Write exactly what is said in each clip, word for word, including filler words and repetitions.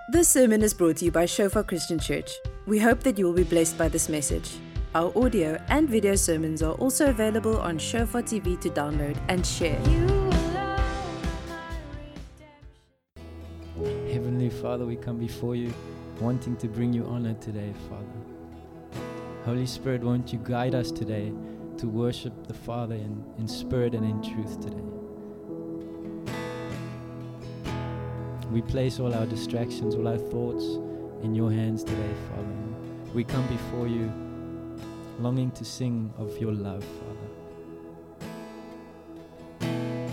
This sermon is brought to you by Shofar Christian Church. We hope that you will be blessed by this message. Our audio and video sermons are also available on Shofar T V to download and share. Heavenly Father, we come before you wanting to bring you honor today, Father. Holy Spirit, won't you guide us today to worship the Father in, in spirit and in truth today. We place all our distractions, all our thoughts in your hands today, Father. We come before you longing to sing of your love, Father.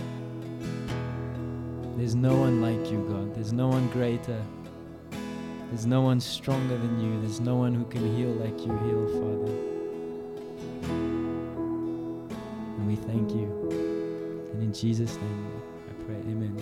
There's no one like you, God. There's no one greater. There's no one stronger than you. There's no one who can heal like you heal, Father. And we thank you. And in Jesus' name I pray, amen.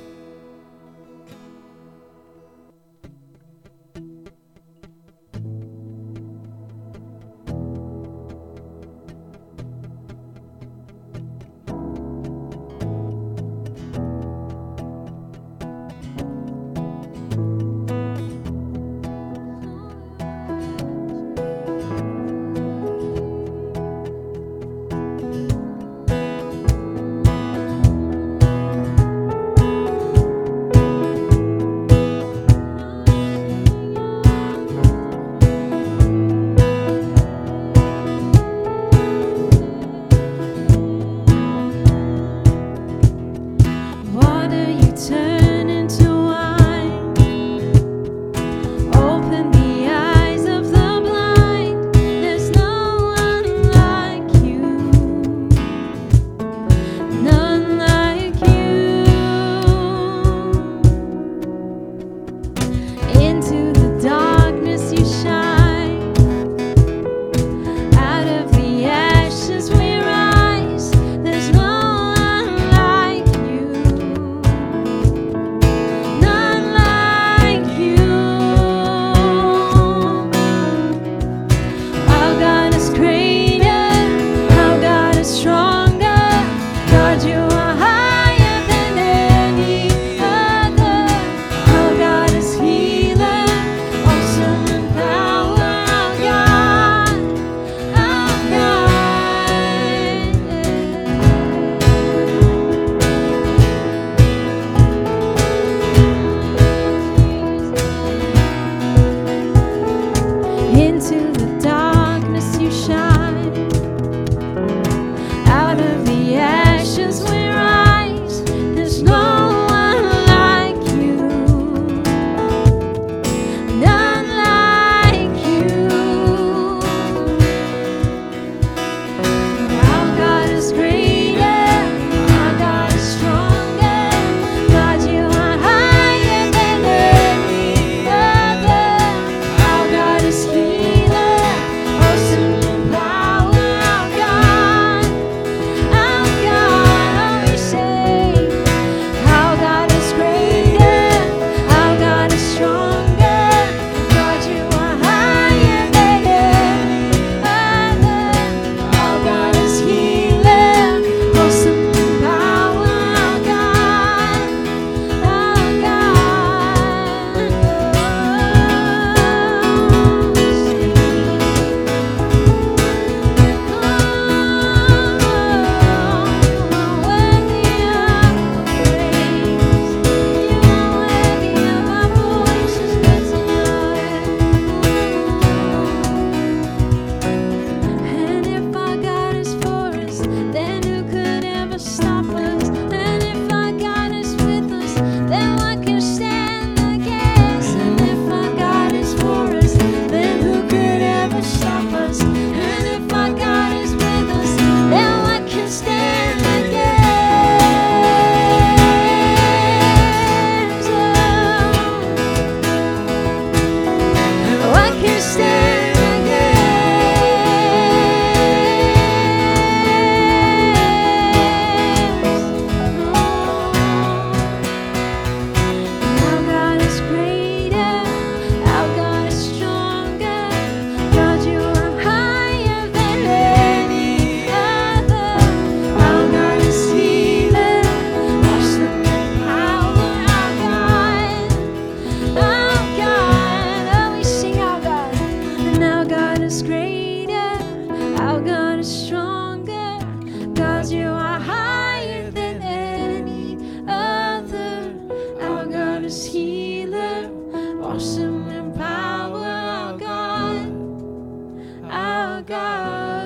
awesome in power, our God, our God.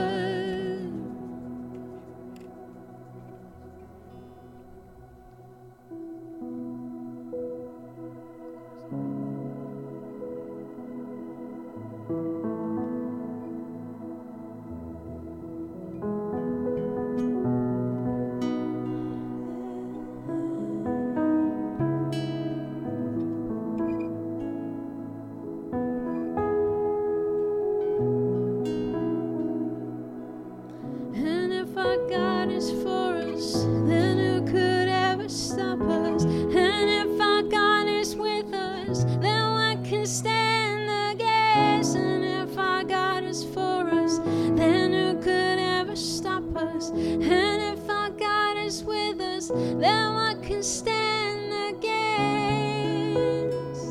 And if our God is for us, then who could ever stop us? And if our God is with us, then what can stand against? And if our God is for us, then who could ever stop us? And if our God is with us, then what can stand against?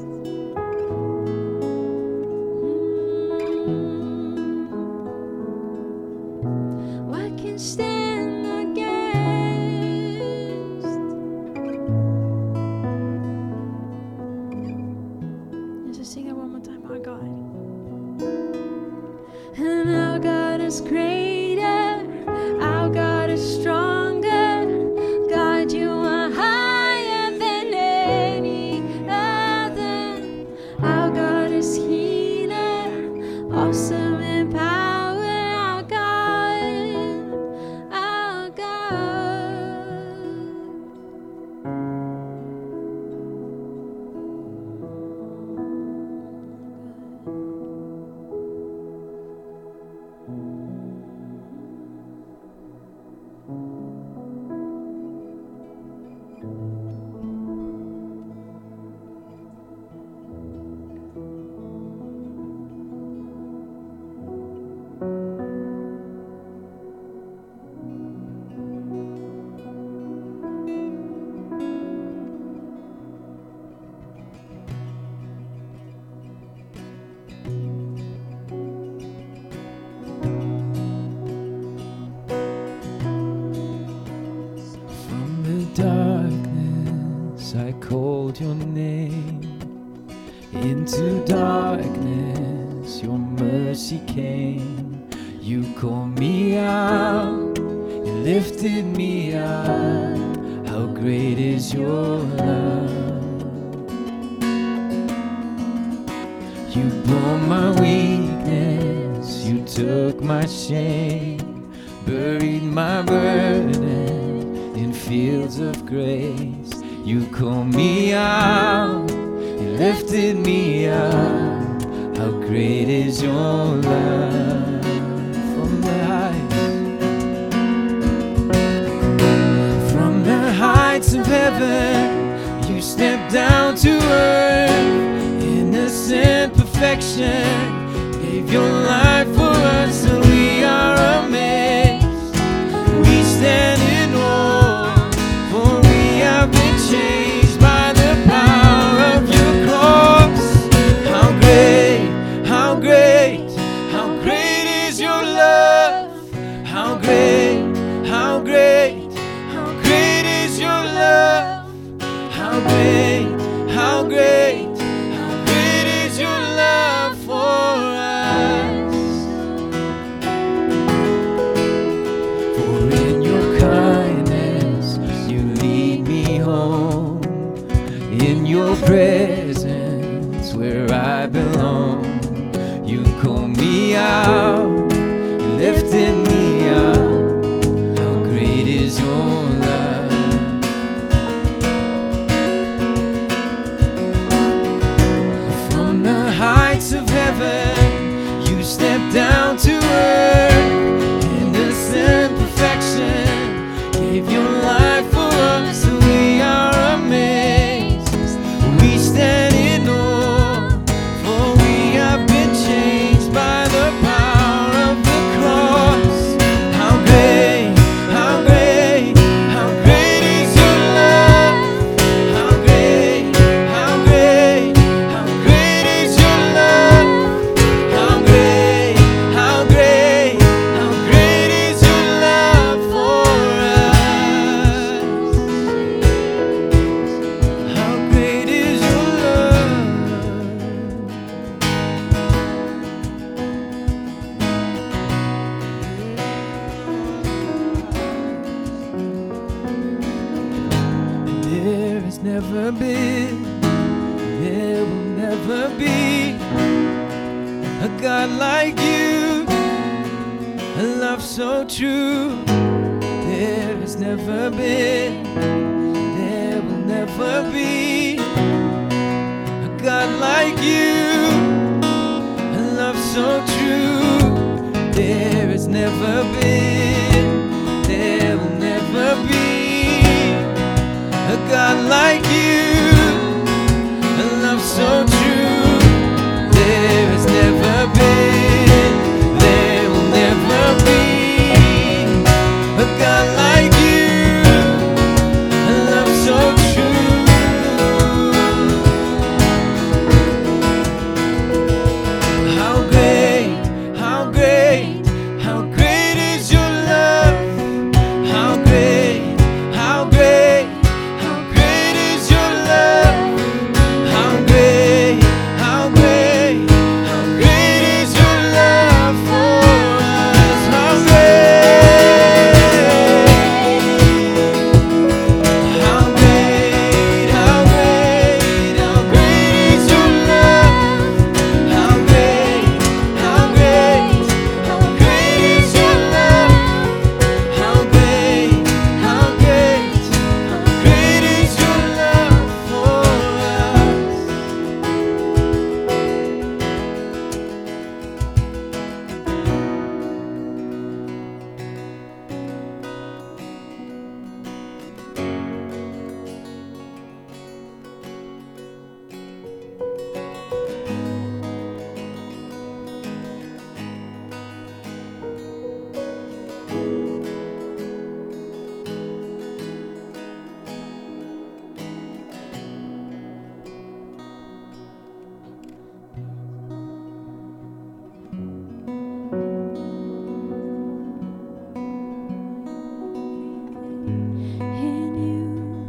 Mm. What can stand against? Let's just sing it one more time. Our God. And our God is greater, our God is stronger. God, you are higher than any other. Our God is healer, awesome in power. Our God, our God. From the darkness I called your name. Into darkness your mercy came. You called me out, you lifted me up. How great is your love. You bore my weakness, you took my shame, buried my burden in fields of grace. You called me out, you lifted me up. How great is your love. From the heights, from the heights of heaven, you stepped down to earth. Innocent perfection, gave your life for us, and we are amazed. We stand in awe, for we have been changed by the power of your cross. How great, how great, how great is your love. How great, how great, how great is your love. How great, how great, how great is your love for us. For in your kindness you lead me home. In your presence where I belong. You call me out, you lifted me up. How great is your love. From the heights of heaven, you stepped down to earth. Innocent perfection, gave your life for us, and we are amazed. We stand in awe, for we have been changed by the power of the cross. How great, how great, how great is your love. How great, how great, how great is your love. God like you, a love so true. There has never been, there will never be a God like you, a love so true. There has never been, there will never be a God like you, a love so true. There has never been, there will never be a God like you, a love so true. How great, how great, how great is your love. How great, how great, how great is your love. How great, how great, how great is your love for us. How great, how great, how great, how great is your love. How great, how great, how great is your love. How great, how great, how great is your love for us. In you,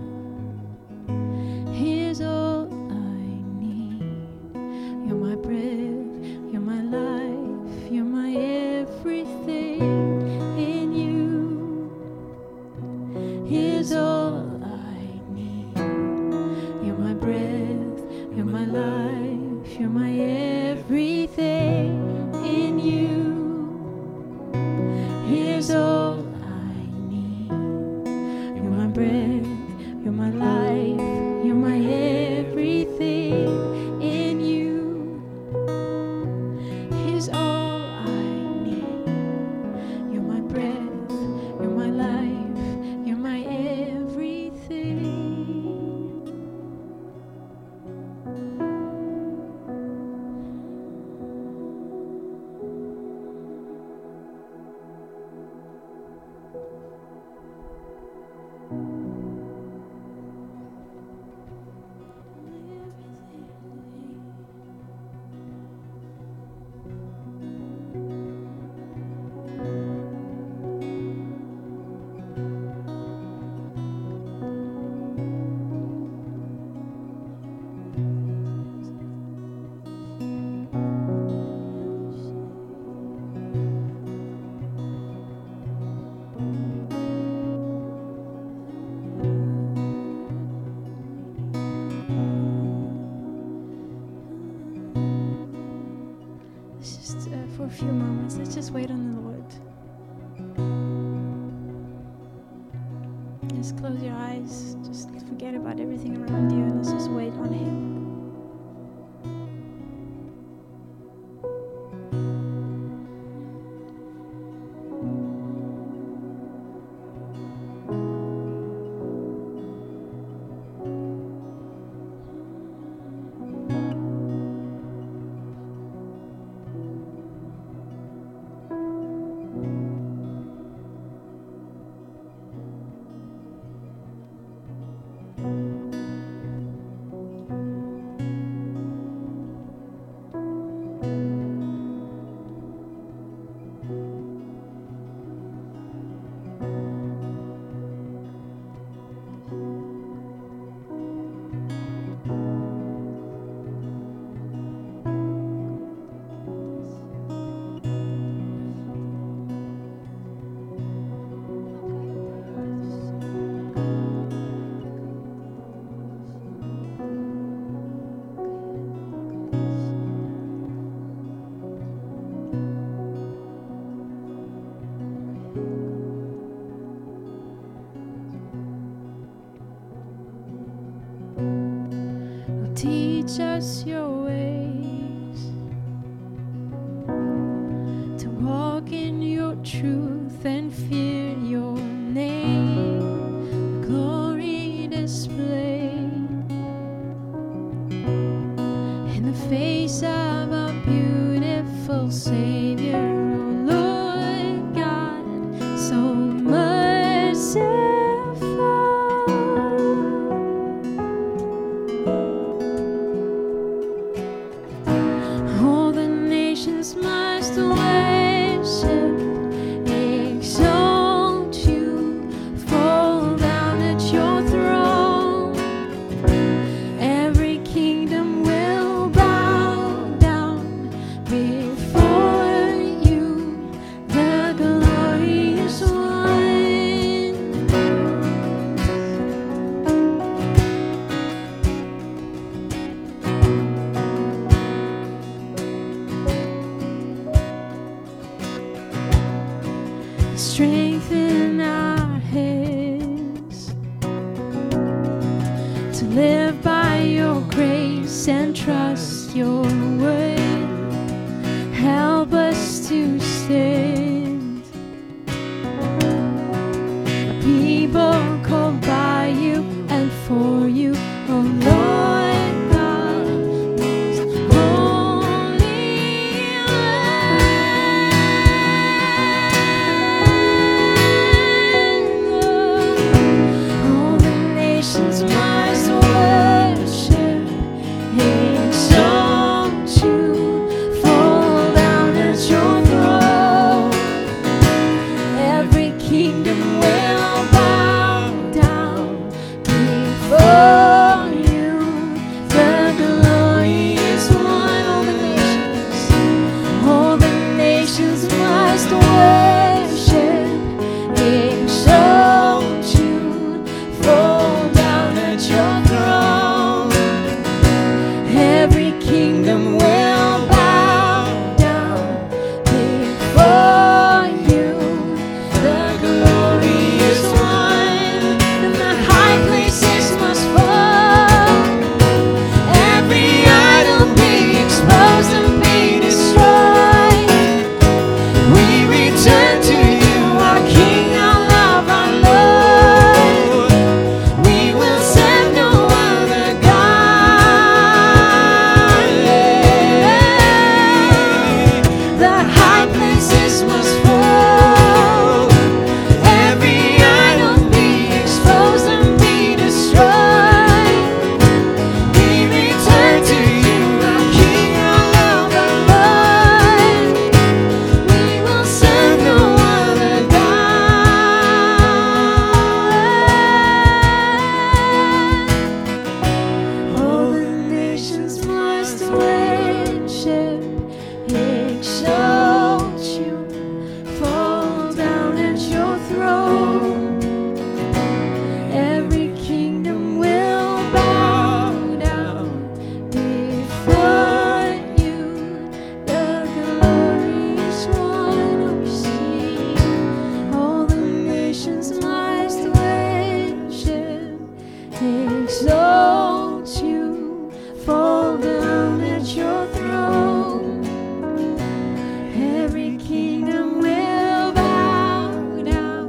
here's all I need. You're my breath, you're my life, you're my everything. In you, here's all I need. You're my breath, you're my life, you're my everything. In you, here's all I need. You're my breath, you're my life, you're my everything. In you, here's all I need. You're my breath, you're my life, you're my everything. Let's just, uh, for a few moments, let's just wait on the Lord. Just close your eyes, just forget about everything around you, and let's just wait on Him. your ways, to walk in your truth and fear your name, glory display in the face of a beautiful Savior, oh Lord God, so merciful. All the nations must worship, exalt you, fall down at your throne. Every kingdom will bow down before you, the glorious one. Strengthen our hands to live by your grace and trust your word. Help us to stand, a people called by you and for you, oh Lord God, most holy one. All the nations must worship, exalt you, fall down at your throne. Every kingdom will bow down before you, the glorious one. All the nations, all the nations must worship, exalt you, fall down at your throne. Every kingdom will bow down before you, the glorious one. And the high places must fall, every idol be exposed and be destroyed. We return to you, our King, our love, our Lord. We will serve no other God. The high places must fall, every idol be exposed and be destroyed. We return to you, our King, our love, our Lord. We will serve no other God. All the nations must worship, exalt you, fall down at your throne. Every kingdom will bow down before you, the glorious one. Oh, we sing. All the nations must worship, exalt you, fall down at your throne. Every kingdom will bow down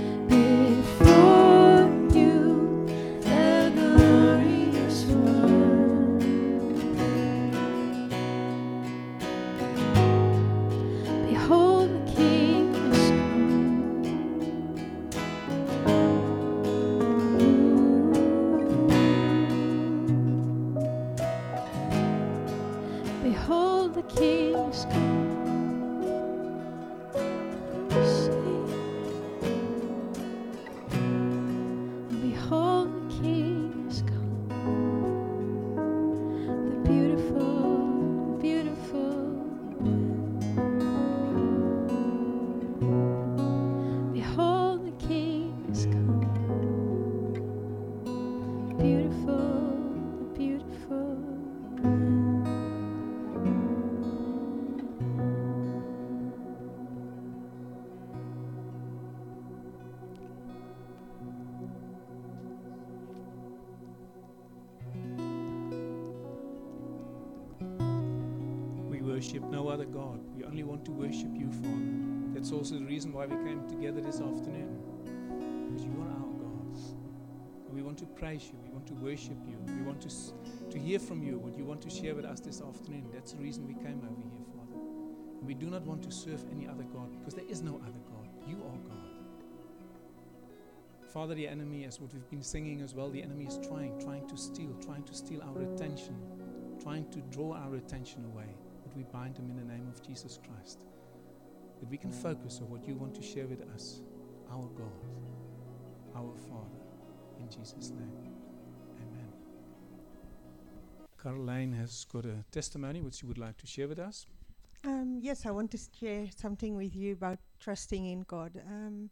before you, the glorious one. Behold, the King has come. Behold, the King has come. Sing. Behold, the King has come. The beautiful, beautiful one. Behold, the King has come. Beautiful, beautiful one. worship no other God. We only want to worship you, Father. That's also the reason why we came together this afternoon. Because you are our God. And we want to praise you. We want to worship you. We want to, s- to hear from you what you want to share with us this afternoon. That's the reason we came over here, Father. And we do not want to serve any other God, because there is no other God. You are God. Father, the enemy, as what we've been singing as well, the enemy is trying, trying to steal, trying to steal our attention, trying to draw our attention away. But we bind him in the name of Jesus Christ. That we can focus on what you want to share with us, our God, our Father, in Jesus' name. Amen. Caroline has got a testimony which she would like to share with us. Um, yes, I want to share something with you about trusting in God. Um,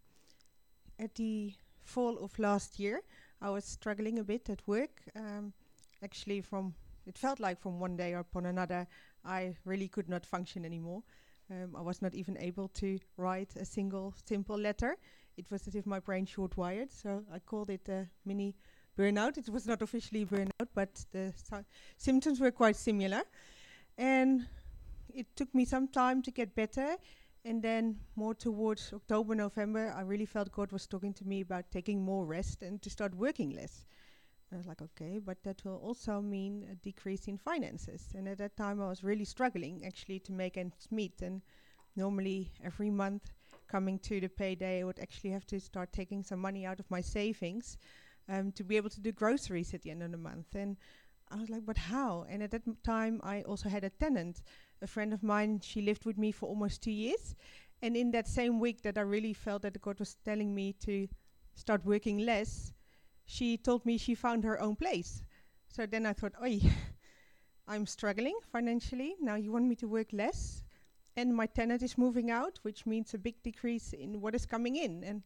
at the fall of last year, I was struggling a bit at work. Um, actually, from it felt like from one day upon another, I really could not function anymore. Um, I was not even able to write a single simple letter. It was as if my brain short-wired, so I called it a mini burnout. It was not officially burnout, but the sy- symptoms were quite similar. And it took me some time to get better. And then more towards October, November, I really felt God was talking to me about taking more rest and to start working less. And I was like, okay, but that will also mean a decrease in finances. And at that time, I was really struggling actually to make ends meet. And normally every month coming to the payday, I would actually have to start taking some money out of my savings um, to be able to do groceries at the end of the month. And I was like, but how? And at that m- time, I also had a tenant, a friend of mine. She lived with me for almost two years. And in that same week that I really felt that God was telling me to start working less, she told me she found her own place. So then I thought, oi, I'm struggling financially. Now you want me to work less? And my tenant is moving out, which means a big decrease in what is coming in. And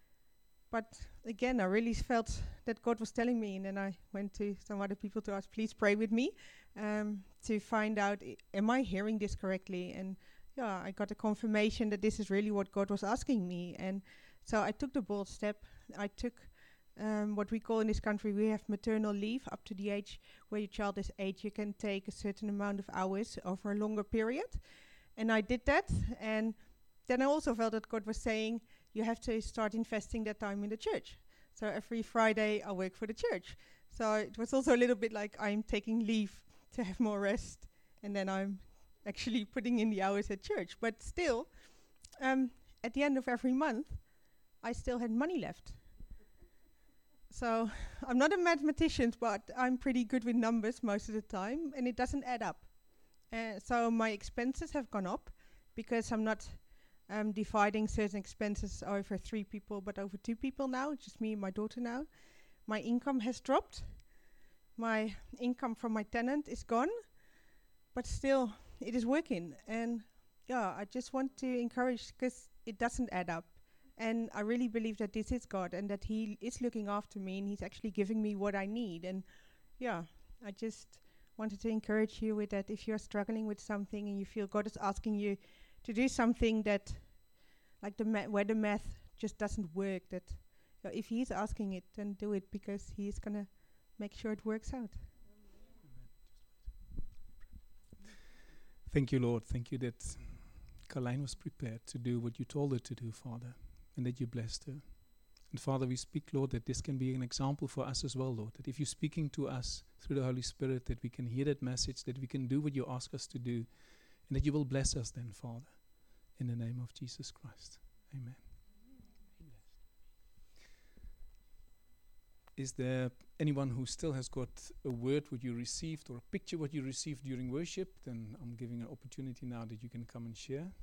But again, I really felt that God was telling me, and then I went to some other people to ask, please pray with me, um, to find out, I- am I hearing this correctly? And yeah, I got a confirmation that this is really what God was asking me. And so I took the bold step. I took um, what we call in this country, we have maternal leave up to the age where your child is eight. You can take a certain amount of hours over a longer period. And I did that. And then I also felt that God was saying, you have to start investing that time in the church. So every Friday I work for the church. So it was also a little bit like I'm taking leave to have more rest, and then I'm actually putting in the hours at church. But still, um, at the end of every month, I still had money left. So I'm not a mathematician, but I'm pretty good with numbers most of the time, and it doesn't add up. Uh, so my expenses have gone up because I'm not um, dividing certain expenses over three people, but over two people now, just me and my daughter now. My income has dropped. My income from my tenant is gone, but still it is working. And yeah, I just want to encourage, because it doesn't add up. And I really believe that this is God and that He is looking after me and He's actually giving me what I need. And yeah, I just wanted to encourage you with that. If you're struggling with something and you feel God is asking you to do something that, like the ma- where the math just doesn't work, that uh, if He's asking it, then do it, because He's going to make sure it works out. Thank you, Lord. Thank you that Carlijn was prepared to do what you told her to do, Father, and that you blessed her. And Father, we speak, Lord, that this can be an example for us as well, Lord, that if you're speaking to us through the Holy Spirit, that we can hear that message, that we can do what you ask us to do, and that you will bless us then, Father, in the name of Jesus Christ. Amen. Is there anyone who still has got a word what you received or a picture what you received during worship? Then I'm giving an opportunity now that you can come and share.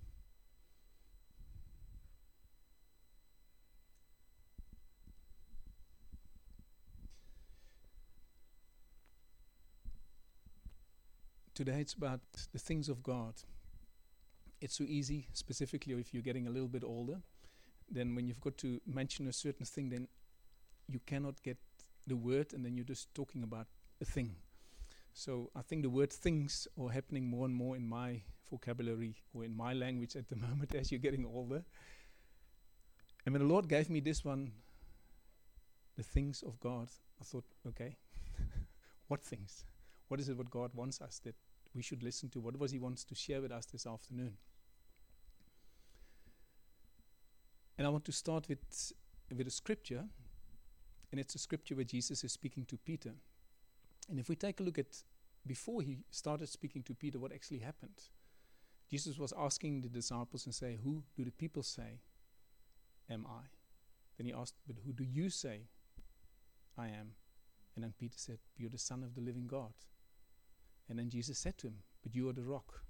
Today it's about the things of God. It's so easy, specifically if you're getting a little bit older, then when you've got to mention a certain thing, then you cannot get the word, and then you're just talking about a thing. So I think the word things are happening more and more in my vocabulary or in my language at the moment as you're getting older. And when the Lord gave me this one, the things of God, I thought, okay, what things? What is it what God wants us that we should listen to. What was he wants to share with us this afternoon? And I want to start with, with a scripture, and it's a scripture where Jesus is speaking to Peter. And if we take a look at, before he started speaking to Peter, what actually happened? Jesus was asking the disciples and say, who do the people say am I? Then he asked, but who do you say I am? And then Peter said, you're the Son of the living God. And then Jesus said to him, but you are the rock.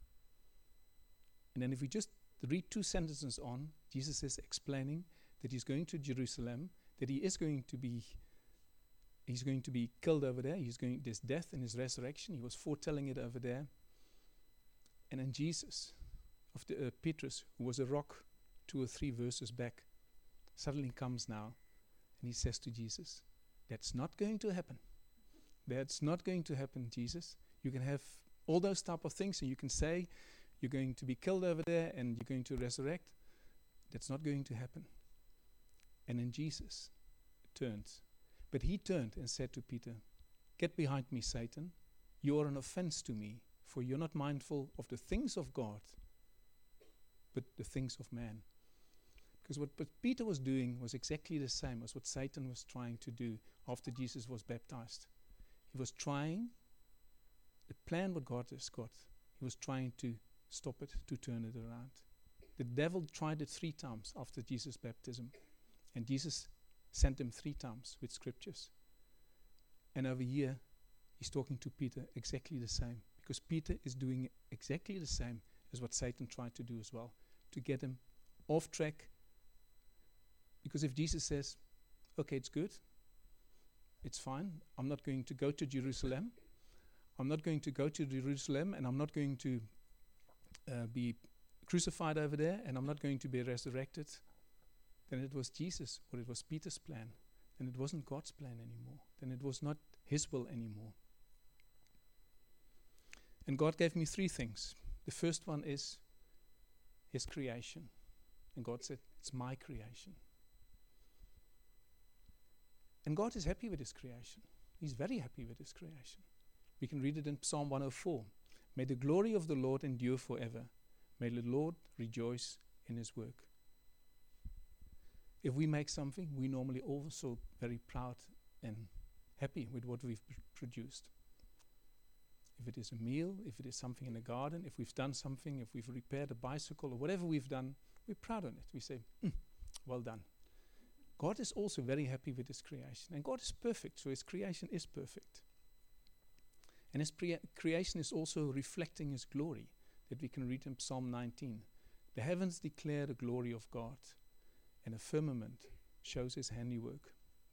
And then if we just read two sentences on, Jesus is explaining that he's going to Jerusalem, that he is going to be he's going to be killed over there. He's going this death and his resurrection. He was foretelling it over there. And then Jesus, of the uh, Petrus, who was a rock two or three verses back, suddenly comes now and he says to Jesus, that's not going to happen. That's not going to happen, Jesus. You can have all those type of things and you can say you're going to be killed over there and you're going to resurrect. That's not going to happen. And then Jesus turned. But he turned and said to Peter, get behind me, Satan. You are an offense to me, for you're not mindful of the things of God, but the things of man. Because what, what Peter was doing was exactly the same as what Satan was trying to do after Jesus was baptized. He was trying, the plan what God has got, he was trying to stop it, to turn it around. The devil tried it three times after Jesus' baptism. And Jesus sent him three times with scriptures. And over here, he's talking to Peter exactly the same. Because Peter is doing exactly the same as what Satan tried to do as well. To get him off track. Because if Jesus says, okay, it's good. It's fine. I'm not going to go to Jerusalem. I'm not going to go to Jerusalem and I'm not going to uh, be crucified over there and I'm not going to be resurrected. Then it was Jesus or it was Peter's plan. Then it wasn't God's plan anymore. Then it was not his will anymore. And God gave me three things. The first one is his creation. And God said, it's my creation. And God is happy with his creation. He's very happy with his creation. We can read it in Psalm one oh four. May the glory of the Lord endure forever. May the Lord rejoice in his work. If we make something, we normally also very proud and happy with what we've pr- produced. If it is a meal, if it is something in the garden, if we've done something, if we've repaired a bicycle or whatever we've done, we're proud of it. We say, mm, well done. God is also very happy with his creation. And God is perfect, so his creation is perfect. And his pre- creation is also reflecting his glory, that we can read in Psalm nineteen. The heavens declare the glory of God, and a firmament shows his handiwork.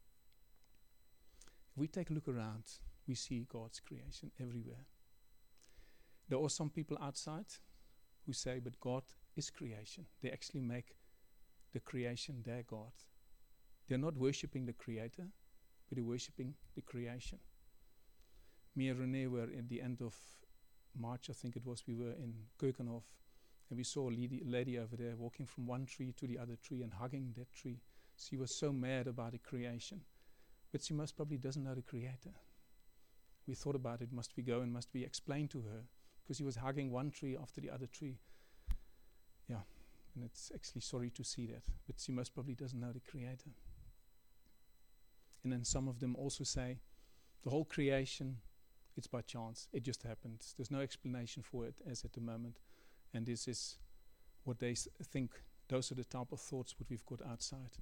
If we take a look around, we see God's creation everywhere. There are some people outside who say, but God is creation. They actually make the creation their God. They're not worshipping the Creator, but they're worshipping the creation. Me and Renee were at the end of March, I think it was, we were in Keukenhof, and we saw a lady, lady over there walking from one tree to the other tree and hugging that tree. She was so mad about the creation, but she most probably doesn't know the Creator. We thought about it, must we go and must we explain to her? Because he was hugging one tree after the other tree. Yeah, and it's actually sorry to see that, but she most probably doesn't know the Creator. And then some of them also say, the whole creation, it's by chance. It just happened. There's no explanation for it as at the moment. And this is what they s- think. Those are the type of thoughts what we've got outside.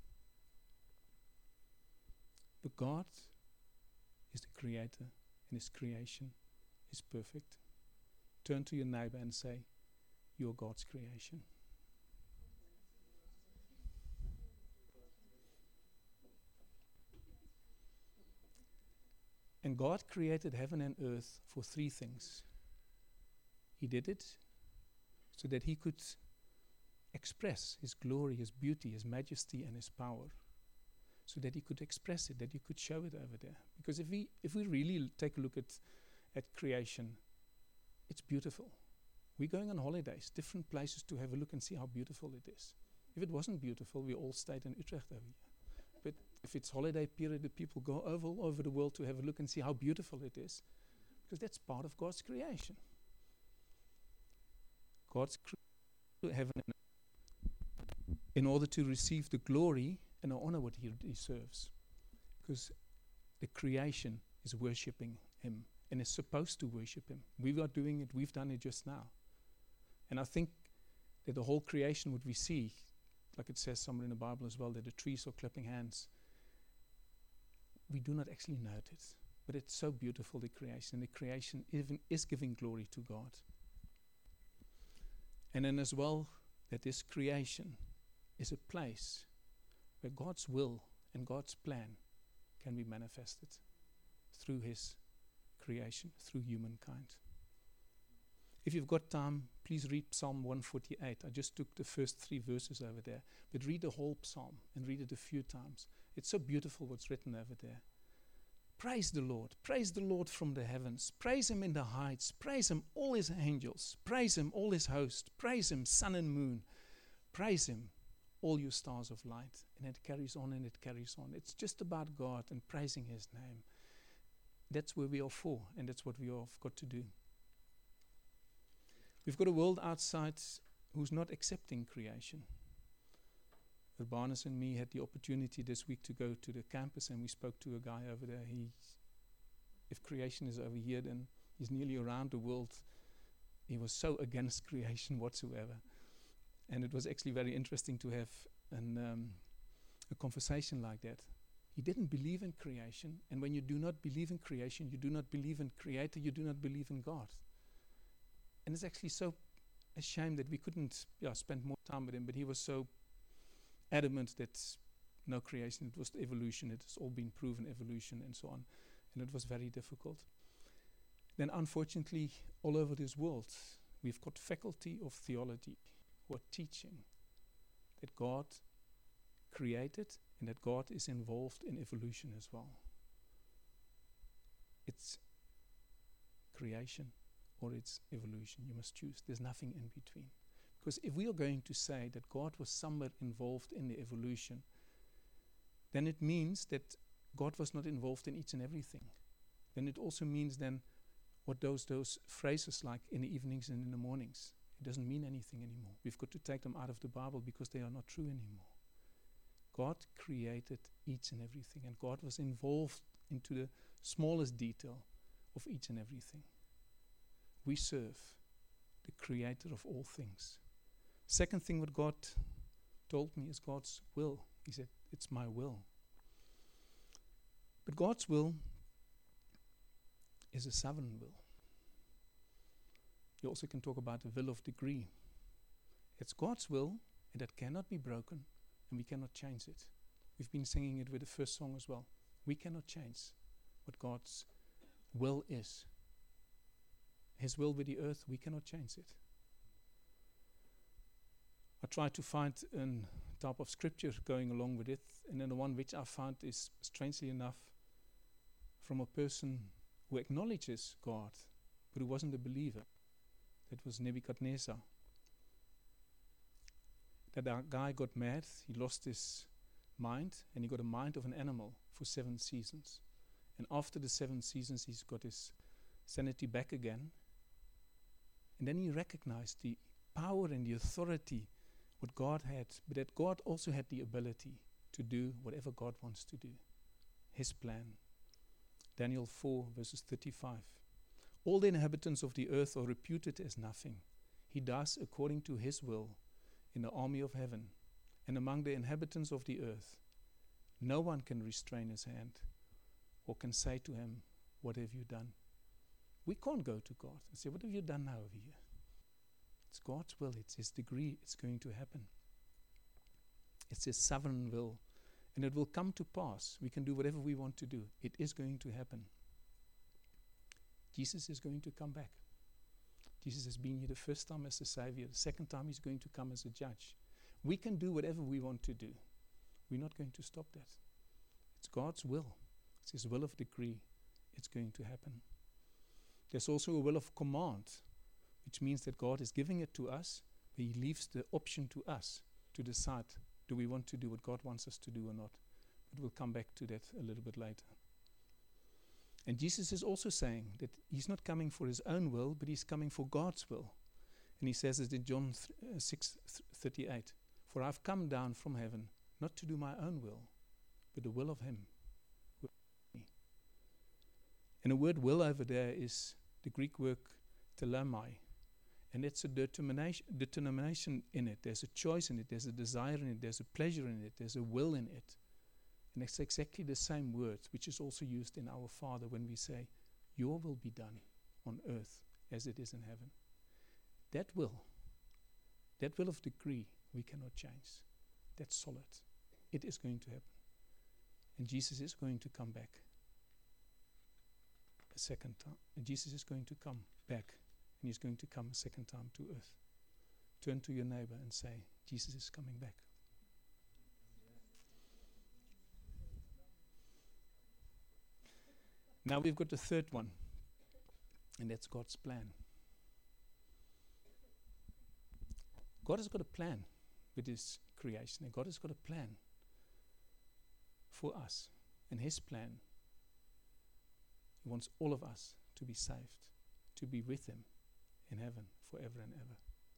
But God is the Creator, and his creation is perfect. Turn to your neighbor and say, you are God's creation. And God created heaven and earth for three things. He did it so that he could express his glory, his beauty, his majesty, and his power. So that he could express it, that he could show it over there. Because if we if we really l- take a look at, at creation, it's beautiful. We're going on holidays, different places to have a look and see how beautiful it is. If it wasn't beautiful, we all stayed in Utrecht over here. But if it's holiday period, the people go over all over the world to have a look and see how beautiful it is. Because that's part of God's creation. God's created heaven and earth in order to receive the glory and the honor what he deserves. Because the creation is worshipping him and is supposed to worship him. We are doing it, we've done it just now. And I think that the whole creation, what we see, like it says somewhere in the Bible as well, that the trees are clapping hands. We do not actually note it, but it's so beautiful, the creation. The creation even is giving glory to God. And then as well, that this creation is a place where God's will and God's plan can be manifested through his creation, through humankind. If you've got time, please read Psalm one forty-eight. I just took the first three verses over there, but read the whole psalm and read it a few times. It's so beautiful what's written over there. Praise the Lord. Praise the Lord from the heavens. Praise him in the heights. Praise him, all his angels. Praise him, all his host. Praise him, sun and moon. Praise him, all you stars of light. And it carries on and it carries on. It's just about God and praising his name. That's where we are for, and that's what we have got to do. We've got a world outside who's not accepting creation. Urbanus and me had the opportunity this week to go to the campus, and we spoke to a guy over there. He, if creation is over here, then he's nearly around the world. He was so against creation whatsoever. And it was actually very interesting to have an, um, a conversation like that. He didn't believe in creation, and when you do not believe in creation, you do not believe in Creator, you do not believe in God. And it's actually so a shame that we couldn't yeah, spend more time with him, but he was so adamant that no creation, it was evolution, it has all been proven evolution and so on. And it was very difficult. Then unfortunately, all over this world, we've got faculty of theology who are teaching that God created and that God is involved in evolution as well. It's creation or it's evolution. You must choose. There's nothing in between. Because if we are going to say that God was somewhere involved in the evolution, then it means that God was not involved in each and everything. Then it also means then what those those phrases like in the evenings and in the mornings, it doesn't mean anything anymore. We've got to take them out of the Bible because they are not true anymore. God created each and everything, and God was involved into the smallest detail of each and everything. We serve the creator of all things. Second thing what God told me is God's will. He said, it's my will. But God's will is a sovereign will. You also can talk about the will of degree. It's God's will, and that cannot be broken, and we cannot change it. We've been singing it with the first song as well. We cannot change what God's will is. His will with the earth, we cannot change it. I tried to find a type of scripture going along with it, and then the one which I found is, strangely enough, from a person who acknowledges God, but who wasn't a believer. That was Nebuchadnezzar. That uh, guy got mad, he lost his mind, and he got a mind of an animal for seven seasons. And after the seven seasons, he's got his sanity back again. And then he recognized the power and the authority what God had, but that God also had the ability to do whatever God wants to do. His plan. Daniel four, verses thirty-five. All the inhabitants of the earth are reputed as nothing. He does according to his will in the army of heaven and among the inhabitants of the earth. No one can restrain his hand or can say to him, what have you done? We can't go to God and say, what have you done now over here? It's God's will, it's his degree, it's going to happen. It's his sovereign will, and it will come to pass. We can do whatever we want to do. It is going to happen. Jesus is going to come back. Jesus has been here the first time as a Savior. The second time he's going to come as a judge. We can do whatever we want to do. We're not going to stop that. It's God's will. It's his will of decree. It's going to happen. There's also a will of command, which means that God is giving it to us, but he leaves the option to us to decide, do we want to do what God wants us to do or not? But we'll come back to that a little bit later. And Jesus is also saying that he's not coming for his own will, but he's coming for God's will. And he says it in John th- uh, six thirty-eight. For I've come down from heaven, not to do my own will, but the will of him who sent me. And the word will over there is the Greek word telemai. And it's a determination, determination in it. There's a choice in it. There's a desire in it. There's a pleasure in it. There's a will in it. And it's exactly the same word, which is also used in our Father when we say, your will be done on earth as it is in heaven. That will, that will of decree, we cannot change. That's solid. It is going to happen. And Jesus is going to come back a second time. And Jesus is going to come back. And he's going to come a second time to earth. Turn to your neighbor and say, Jesus is coming back. Now we've got the third one. And that's God's plan. God has got a plan with his creation. And God has got a plan for us. And his plan, he wants all of us to be saved, to be with him in heaven forever and ever.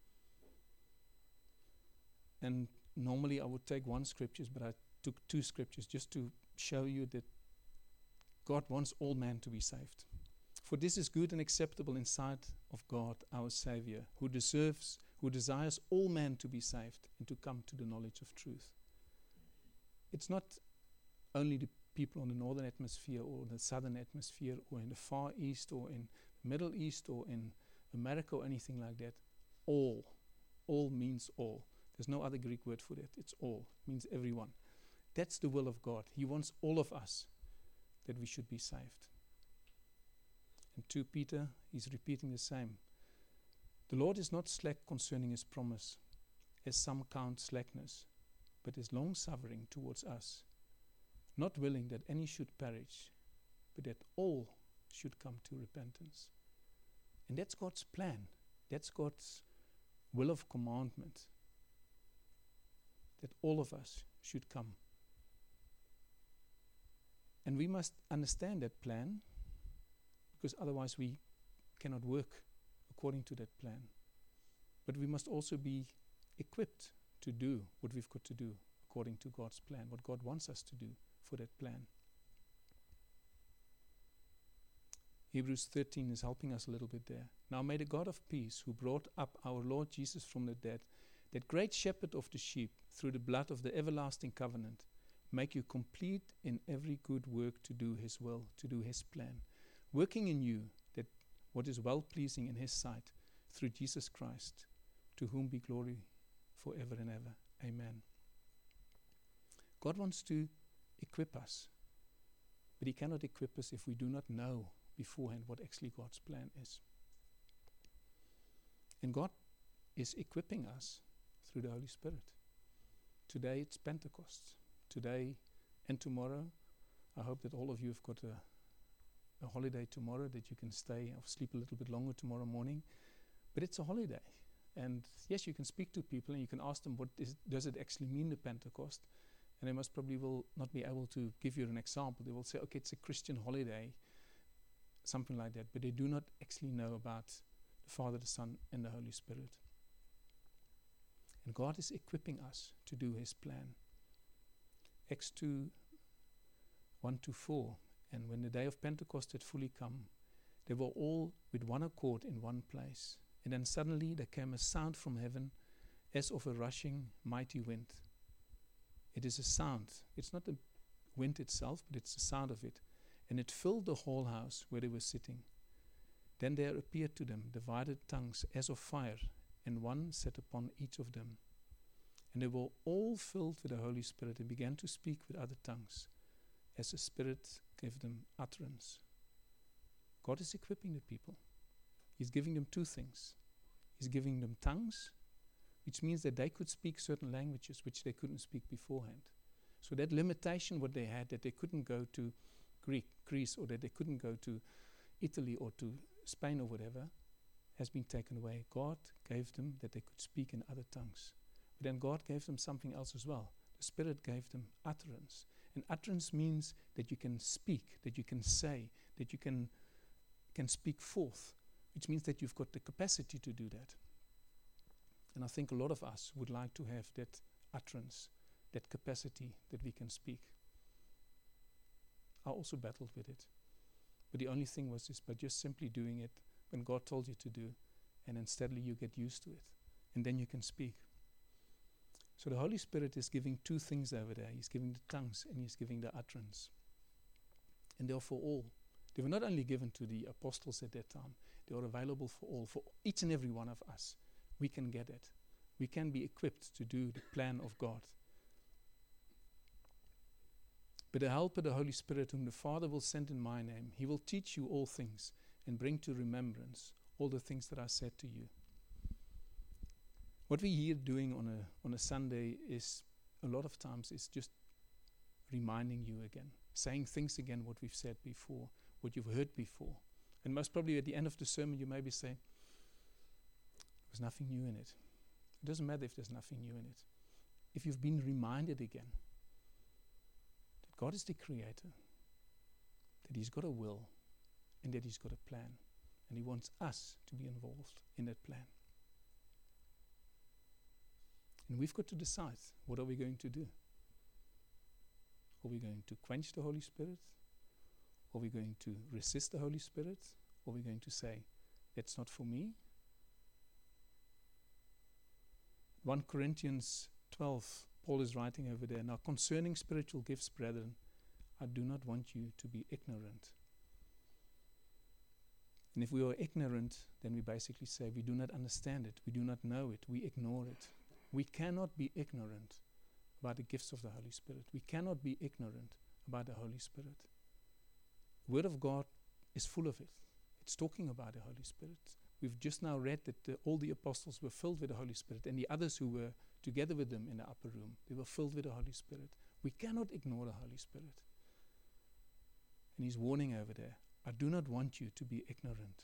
And normally I would take one scriptures, but I took two scriptures just to show you that God wants all men to be saved. For this is good and acceptable in sight of God our Savior, who deserves, who desires all men to be saved and to come to the knowledge of truth. It's not only the people on the northern atmosphere or the southern atmosphere or in the Far East or in the Middle East or in America or anything like that. All. All means all. There's no other Greek word for that. It's all. It means everyone. That's the will of God. He wants all of us that we should be saved. And two Peter, he's repeating the same. The Lord is not slack concerning his promise, as some count slackness, but is long-suffering towards us, not willing that any should perish, but that all should come to repentance. And that's God's plan. That's God's will of commandment, that all of us should come. And we must understand that plan, because otherwise we cannot work according to that plan. But we must also be equipped to do what we've got to do according to God's plan, what God wants us to do for that plan. Hebrews thirteen is helping us a little bit there. Now may the God of peace, who brought up our Lord Jesus from the dead, that great shepherd of the sheep, through the blood of the everlasting covenant, make you complete in every good work to do his will, to do his plan, working in you that what is well-pleasing in his sight, through Jesus Christ, to whom be glory forever and ever. Amen. God wants to equip us, but he cannot equip us if we do not know beforehand what actually God's plan is. And God is equipping us through the Holy Spirit. Today it's Pentecost. Today and tomorrow, I hope that all of you have got a, a holiday tomorrow, that you can stay or sleep a little bit longer tomorrow morning. But it's a holiday. And yes, you can speak to people and you can ask them, what is, does it actually mean, the Pentecost? And they most probably will not be able to give you an example. They will say, okay, it's a Christian holiday, something like that. But they do not actually know about the Father, the Son, and the Holy Spirit. And God is equipping us to do his plan. Acts two, one to four. And when the day of Pentecost had fully come, they were all with one accord in one place. And then suddenly there came a sound from heaven as of a rushing mighty wind. It is a sound. It's not the wind itself, but it's the sound of it. And it filled the whole house where they were sitting. Then there appeared to them divided tongues as of fire, and one sat upon each of them. And they were all filled with the Holy Spirit and began to speak with other tongues, as the Spirit gave them utterance. God is equipping the people. He's giving them two things. He's giving them tongues, which means that they could speak certain languages which they couldn't speak beforehand. So that limitation what they had, that they couldn't go to Greek, Greece, or that they couldn't go to Italy or to Spain or whatever, has been taken away. God gave them that they could speak in other tongues. But then God gave them something else as well. The Spirit gave them utterance. And utterance means that you can speak, that you can say, that you can, can speak forth, which means that you've got the capacity to do that. And I think a lot of us would like to have that utterance, that capacity that we can speak. I also battled with it. But the only thing was this, by just simply doing it when God told you to do, and then steadily you get used to it. And then you can speak. So the Holy Spirit is giving two things over there. He's giving the tongues and He's giving the utterance. And they're for all. They were not only given to the apostles at that time, they are available for all, for each and every one of us. We can get it. We can be equipped to do the plan of God. But the helper, the Holy Spirit, whom the Father will send in my name, He will teach you all things and bring to remembrance all the things that I said to you. What we here doing on a on a Sunday is a lot of times is just reminding you again, saying things again what we've said before, what you've heard before. And most probably at the end of the sermon you maybe say, there's nothing new in it. It doesn't matter if there's nothing new in it. If you've been reminded again that God is the creator, that He's got a will, and that He's got a plan, and He wants us to be involved in that plan. And we've got to decide, what are we going to do? Are we going to quench the Holy Spirit? Are we going to resist the Holy Spirit? Or are we going to say, that's not for me? First Corinthians twelve, Paul is writing over there, now concerning spiritual gifts, brethren, I do not want you to be ignorant. And if we are ignorant, then we basically say we do not understand it, we do not know it, we ignore it. We cannot be ignorant about the gifts of the Holy Spirit. We cannot be ignorant about the Holy Spirit. The Word of God is full of it. It's talking about the Holy Spirit. We've just now read that the, all the apostles were filled with the Holy Spirit, and the others who were together with them in the upper room, they were filled with the Holy Spirit. We cannot ignore the Holy Spirit. And He's warning over there, I do not want you to be ignorant.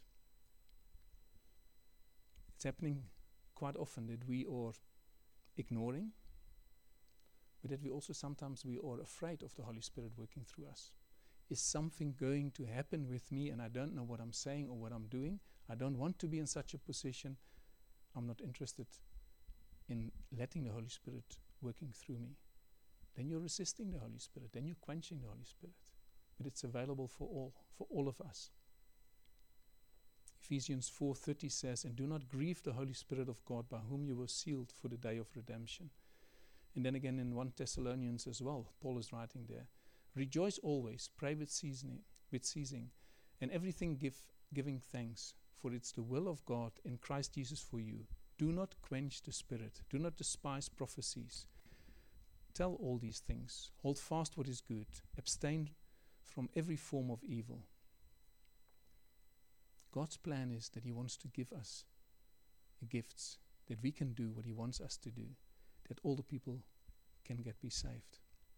It's happening quite often that we are ignoring, but that we also sometimes we are afraid of the Holy Spirit working through us. Is something going to happen with me and I don't know what I'm saying or what I'm doing? I don't want to be in such a position. I'm not interested in letting the Holy Spirit working through me. Then you're resisting the Holy Spirit. Then you're quenching the Holy Spirit. But it's available for all, for all of us. Ephesians four thirty says, and do not grieve the Holy Spirit of God, by whom you were sealed for the day of redemption. And then again in First Thessalonians as well, Paul is writing there, rejoice always, pray with ceasing, with ceasing, and everything give giving thanks, for it's the will of God in Christ Jesus for you. Do not quench the Spirit, do not despise prophecies. Tell all these things, hold fast what is good, abstain from every form of evil. God's plan is that He wants to give us gifts, that we can do what He wants us to do, that all the people can get be saved.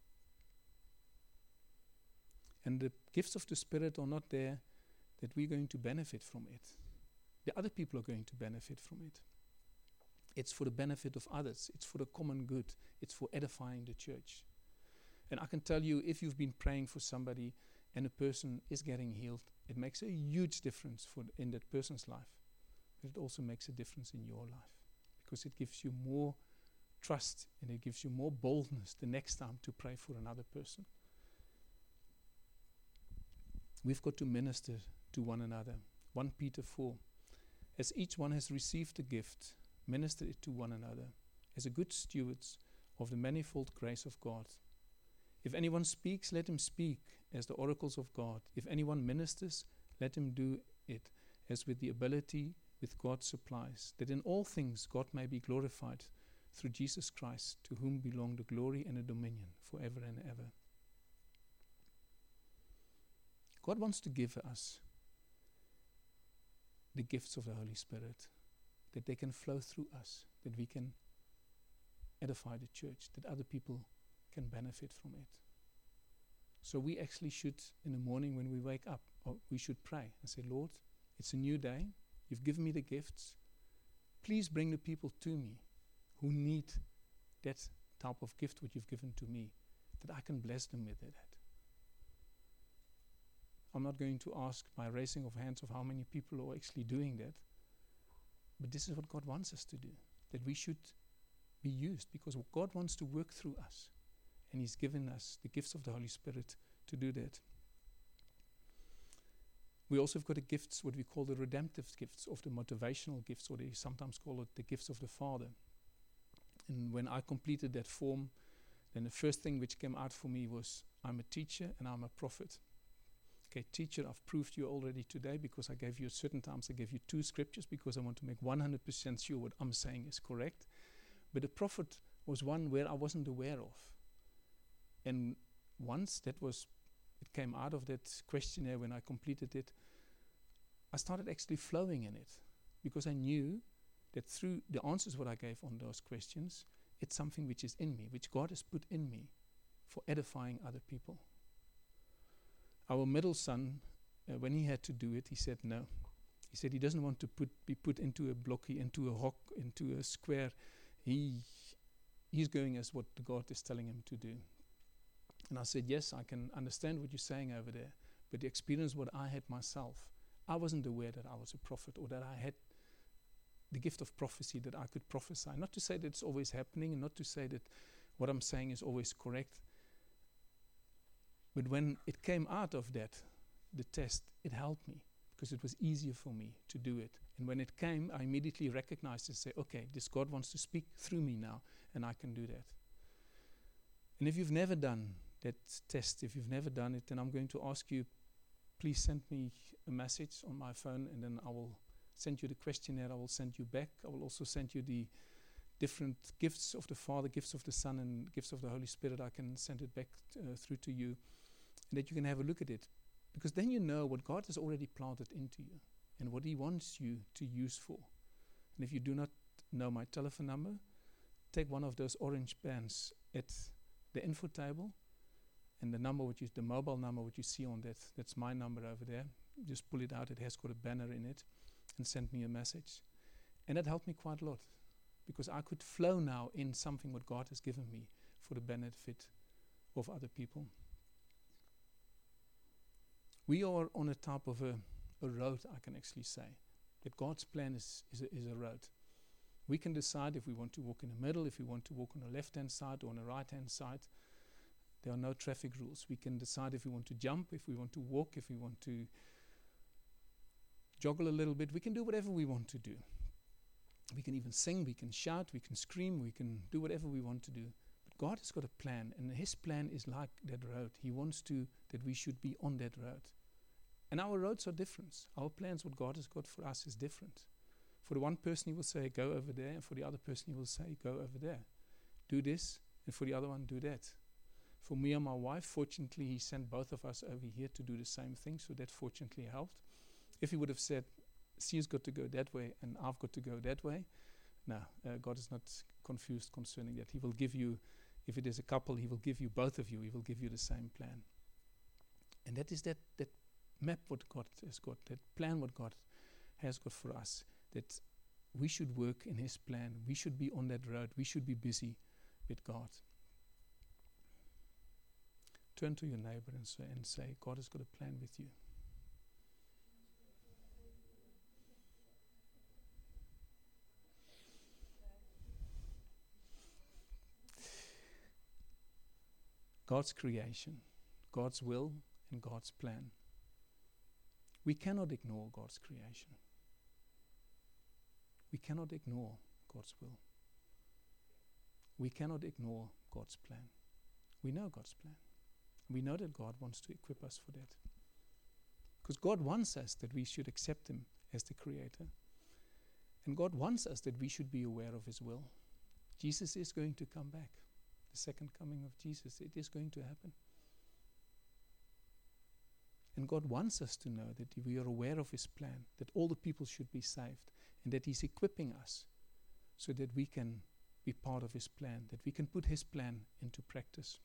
And the gifts of the Spirit are not there that we're going to benefit from it. The other people are going to benefit from it. It's for the benefit of others. It's for the common good. It's for edifying the church. And I can tell you, if you've been praying for somebody and a person is getting healed, it makes a huge difference for in that person's life. But it also makes a difference in your life, because it gives you more trust and it gives you more boldness the next time to pray for another person. We've got to minister to one another. First Peter four. As each one has received a gift, minister it to one another, as a good stewards of the manifold grace of God. If anyone speaks, let him speak as the oracles of God. If anyone ministers, let him do it as with the ability with God supplies, that in all things God may be glorified through Jesus Christ, to whom belong the glory and the dominion forever and ever. God wants to give us the gifts of the Holy Spirit, that they can flow through us, that we can edify the church, that other people can benefit from it. So we actually should, in the morning when we wake up, or we should pray and say, Lord, it's a new day. You've given me the gifts. Please bring the people to me who need that type of gift which you've given to me, that I can bless them with it. I'm not going to ask by raising of hands of how many people are actually doing that, but this is what God wants us to do. that we should be used, because God wants to work through us, and He's given us the gifts of the Holy Spirit to do that. We also have got the gifts, what we call the redemptive gifts, of the motivational gifts, or they sometimes call it the gifts of the Father. And when I completed that form, then the first thing which came out for me was, I'm a teacher and I'm a prophet. Okay, teacher, I've proved you already today, because I gave you certain times, I gave you two scriptures, because I want to make one hundred percent sure what I'm saying is correct. But the prophet was one where I wasn't aware of. And once that was, it came out of that questionnaire when I completed it, I started actually flowing in it, because I knew that through the answers what I gave on those questions, it's something which is in me, which God has put in me for edifying other people. Our middle son, uh, when he had to do it, he said no. He said he doesn't want to put be put into a blocky, into a hock, into a square. He he's going as what God is telling him to do. And I said, yes, I can understand what you're saying over there, but the experience what I had myself, I wasn't aware that I was a prophet, or that I had the gift of prophecy, that I could prophesy. Not to say that it's always happening, and not to say that what I'm saying is always correct. But when it came out of that, the test, it helped me, because it was easier for me to do it. And when it came, I immediately recognized and say, okay, this God wants to speak through me now, and I can do that. And if you've never done that test, if you've never done it, then I'm going to ask you, please send me a message on my phone, and then I will send you the questionnaire. I will send you back. I will also send you the different gifts of the Father, gifts of the Son, and gifts of the Holy Spirit. I can send it back t- uh, through to you, and that you can have a look at it, because then you know what God has already planted into you and what He wants you to use for. And if you do not know my telephone number, take one of those orange bands at the info table, and the number, which is the mobile number, what you see on that, that's my number over there. Just pull it out. It has got a banner in it, and send me a message. And that helped me quite a lot, because I could flow now in something what God has given me for the benefit of other people. We are on a type of a, a road, I can actually say, that God's plan is, is, a, is a road. We can decide if we want to walk in the middle, if we want to walk on the left-hand side or on the right-hand side. There are no traffic rules. We can decide if we want to jump, if we want to walk, if we want to joggle a little bit. We can do whatever we want to do. We can even sing, we can shout, we can scream, we can do whatever we want to do. But God has got a plan, and His plan is like that road. He wants to that we should be on that road. And our roads are different. Our plans, what God has got for us, is different. For the one person, He will say, go over there, and for the other person, He will say, go over there. Do this, and for the other one, do that. For me and my wife, fortunately, He sent both of us over here to do the same thing, so that fortunately helped. If He would have said, she's got to go that way and I've got to go that way, no, uh, God is not confused concerning that. He will give you, if it is a couple, He will give you, both of you, He will give you the same plan. And that is that, that map what God has got, that plan what God has got for us, that we should work in His plan. We should be on that road. We should be busy with God. Turn to your neighbor and say, and say, God has got a plan with you. God's creation, God's will, and God's plan. We cannot ignore God's creation. We cannot ignore God's will. We cannot ignore God's plan. We know God's plan. We know that God wants to equip us for that. Because God wants us that we should accept Him as the Creator. And God wants us that we should be aware of His will. Jesus is going to come back. The second coming of Jesus, it is going to happen. And God wants us to know that we are aware of His plan, that all the people should be saved, and that He's equipping us so that we can be part of His plan, that we can put His plan into practice.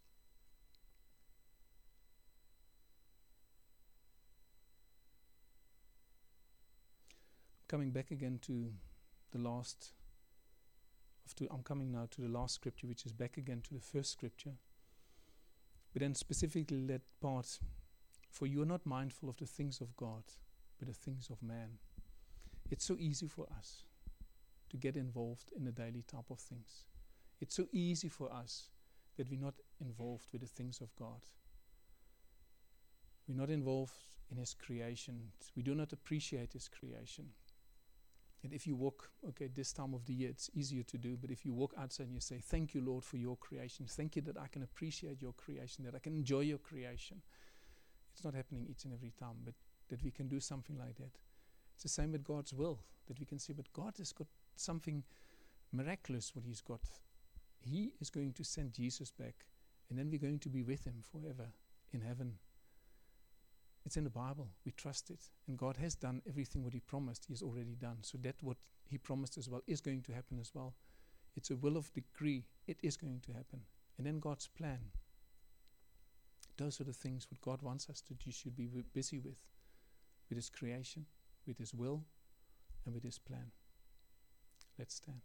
Coming back again to the last To, I'm coming now to the last scripture, which is back again to the first scripture. But then specifically that part, for you are not mindful of the things of God, but the things of man. It's so easy for us to get involved in the daily type of things. It's so easy for us that we're not involved with the things of God. We're not involved in His creation. We do not appreciate His creation. And if you walk, okay, this time of the year it's easier to do, but if you walk outside and you say, thank you, Lord, for your creation. Thank you that I can appreciate your creation, that I can enjoy your creation. It's not happening each and every time, but that we can do something like that. It's the same with God's will, that we can say, but God has got something miraculous what He's got. He is going to send Jesus back, and then we're going to be with Him forever in heaven. It's in the Bible. We trust it. And God has done everything what He promised. He has already done. So that what He promised as well is going to happen as well. It's a will of decree. It is going to happen. And then God's plan. Those are the things what God wants us to do, should be w- busy with. With His creation, with His will, and with His plan. Let's stand.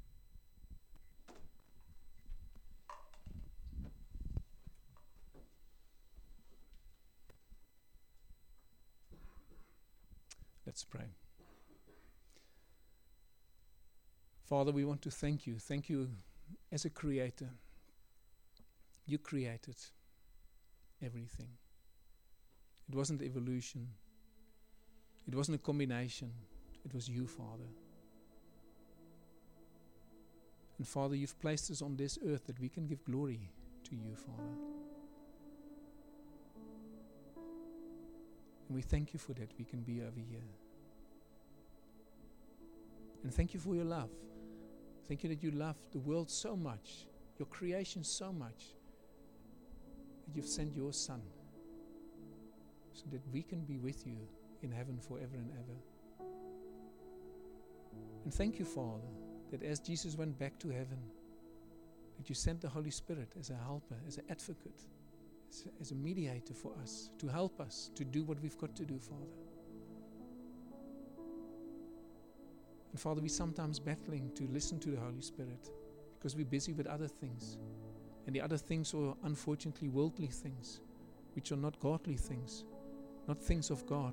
Let's pray. Father, we want to thank you. Thank you as a creator. You created everything. It wasn't evolution. It wasn't a combination. It was you, Father. And Father, you've placed us on this earth that we can give glory to you, Father. And we thank you for that. We can be over here. And thank you for your love. Thank you that you love the world so much, your creation so much, that you've sent your Son so that we can be with you in heaven forever and ever. And thank you, Father, that as Jesus went back to heaven, that you sent the Holy Spirit as a helper, as an advocate, as a, as a mediator for us, to help us to do what we've got to do, Father. And Father, we're sometimes battling to listen to the Holy Spirit because we're busy with other things. And the other things are unfortunately worldly things, which are not godly things, not things of God.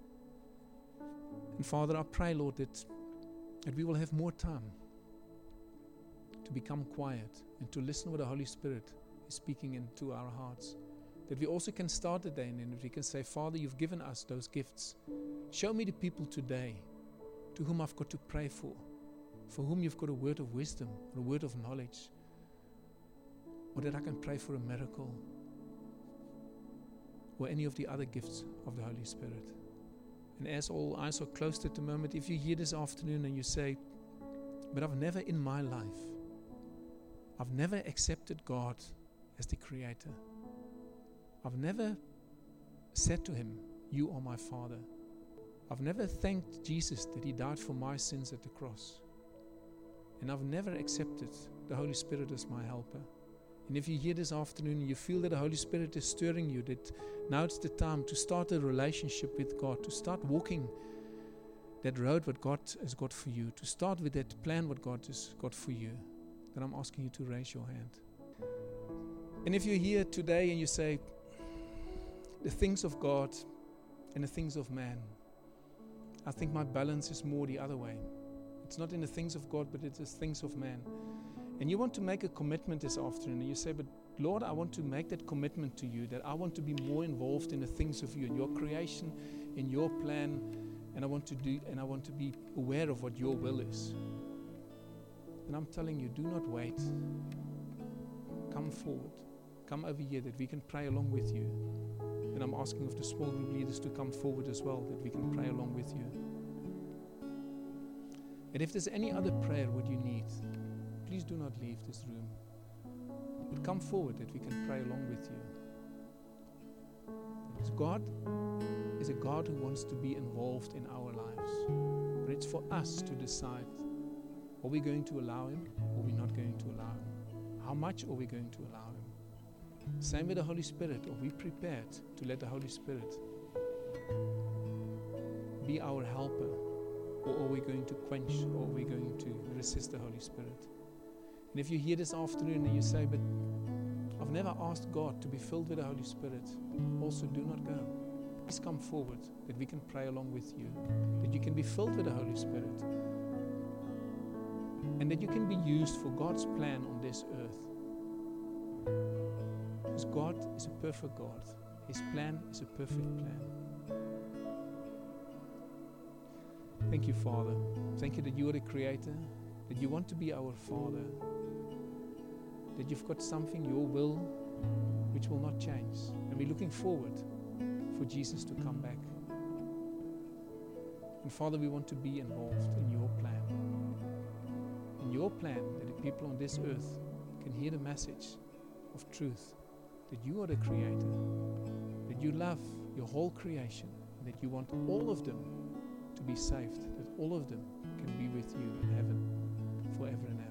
And Father, I pray, Lord, that, that we will have more time to become quiet and to listen what the Holy Spirit is speaking into our hearts. That we also can start the day and then we can say, Father, you've given us those gifts. Show me the people today to whom I've got to pray for, for whom you've got a word of wisdom or a word of knowledge, or that I can pray for a miracle, or any of the other gifts of the Holy Spirit. And as all eyes are closed at the moment, if you're here this afternoon and you say, but I've never in my life, I've never accepted God as the Creator. I've never said to Him, you are my Father. I've never thanked Jesus that He died for my sins at the cross. And I've never accepted the Holy Spirit as my helper. And if you're here this afternoon and you feel that the Holy Spirit is stirring you, that now it's the time to start a relationship with God, to start walking that road what God has got for you, to start with that plan what God has got for you, then I'm asking you to raise your hand. And if you're here today and you say, the things of God and the things of man, I think my balance is more the other way. It's not in the things of God, but it's the things of man. And you want to make a commitment this afternoon, and you say, but Lord, I want to make that commitment to you, that I want to be more involved in the things of you, in your creation, in your plan, and I want to do, and I want to be aware of what your will is. And I'm telling you, do not wait. Come forward. Come over here that we can pray along with you. And I'm asking of the small group leaders to come forward as well, that we can pray along with you. And if there's any other prayer what you need, please do not leave this room. But come forward that we can pray along with you. Because God is a God who wants to be involved in our lives. But it's for us to decide, are we going to allow Him or are we not going to allow Him? How much are we going to allow Him? Same with the Holy Spirit. Are we prepared to let the Holy Spirit be our helper? Or are we going to quench, or are we going to resist the Holy Spirit? And if you're here this afternoon and you say, but I've never asked God to be filled with the Holy Spirit, also do not go. Please come forward that we can pray along with you, that you can be filled with the Holy Spirit. and that you can be used for God's plan on this earth. Because God is a perfect God. His plan is a perfect plan. Thank you, Father. Thank you that you are the Creator, that you want to be our Father, that you've got something, your will, which will not change. And we're looking forward for Jesus to come back. And Father, we want to be involved in your plan. In your plan, that the people on this earth can hear the message of truth, that you are the Creator, that you love your whole creation, and that you want all of them to be saved, that all of them can be with you in heaven forever and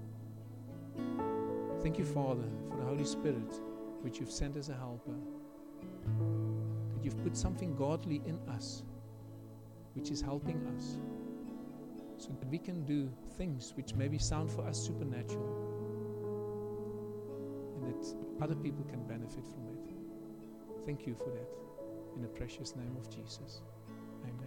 ever. Thank you, Father, for the Holy Spirit, which you've sent as a helper, that you've put something godly in us, which is helping us, so that we can do things which maybe sound for us supernatural, and that other people can benefit from it. Thank you for that. In the precious name of Jesus. Amen.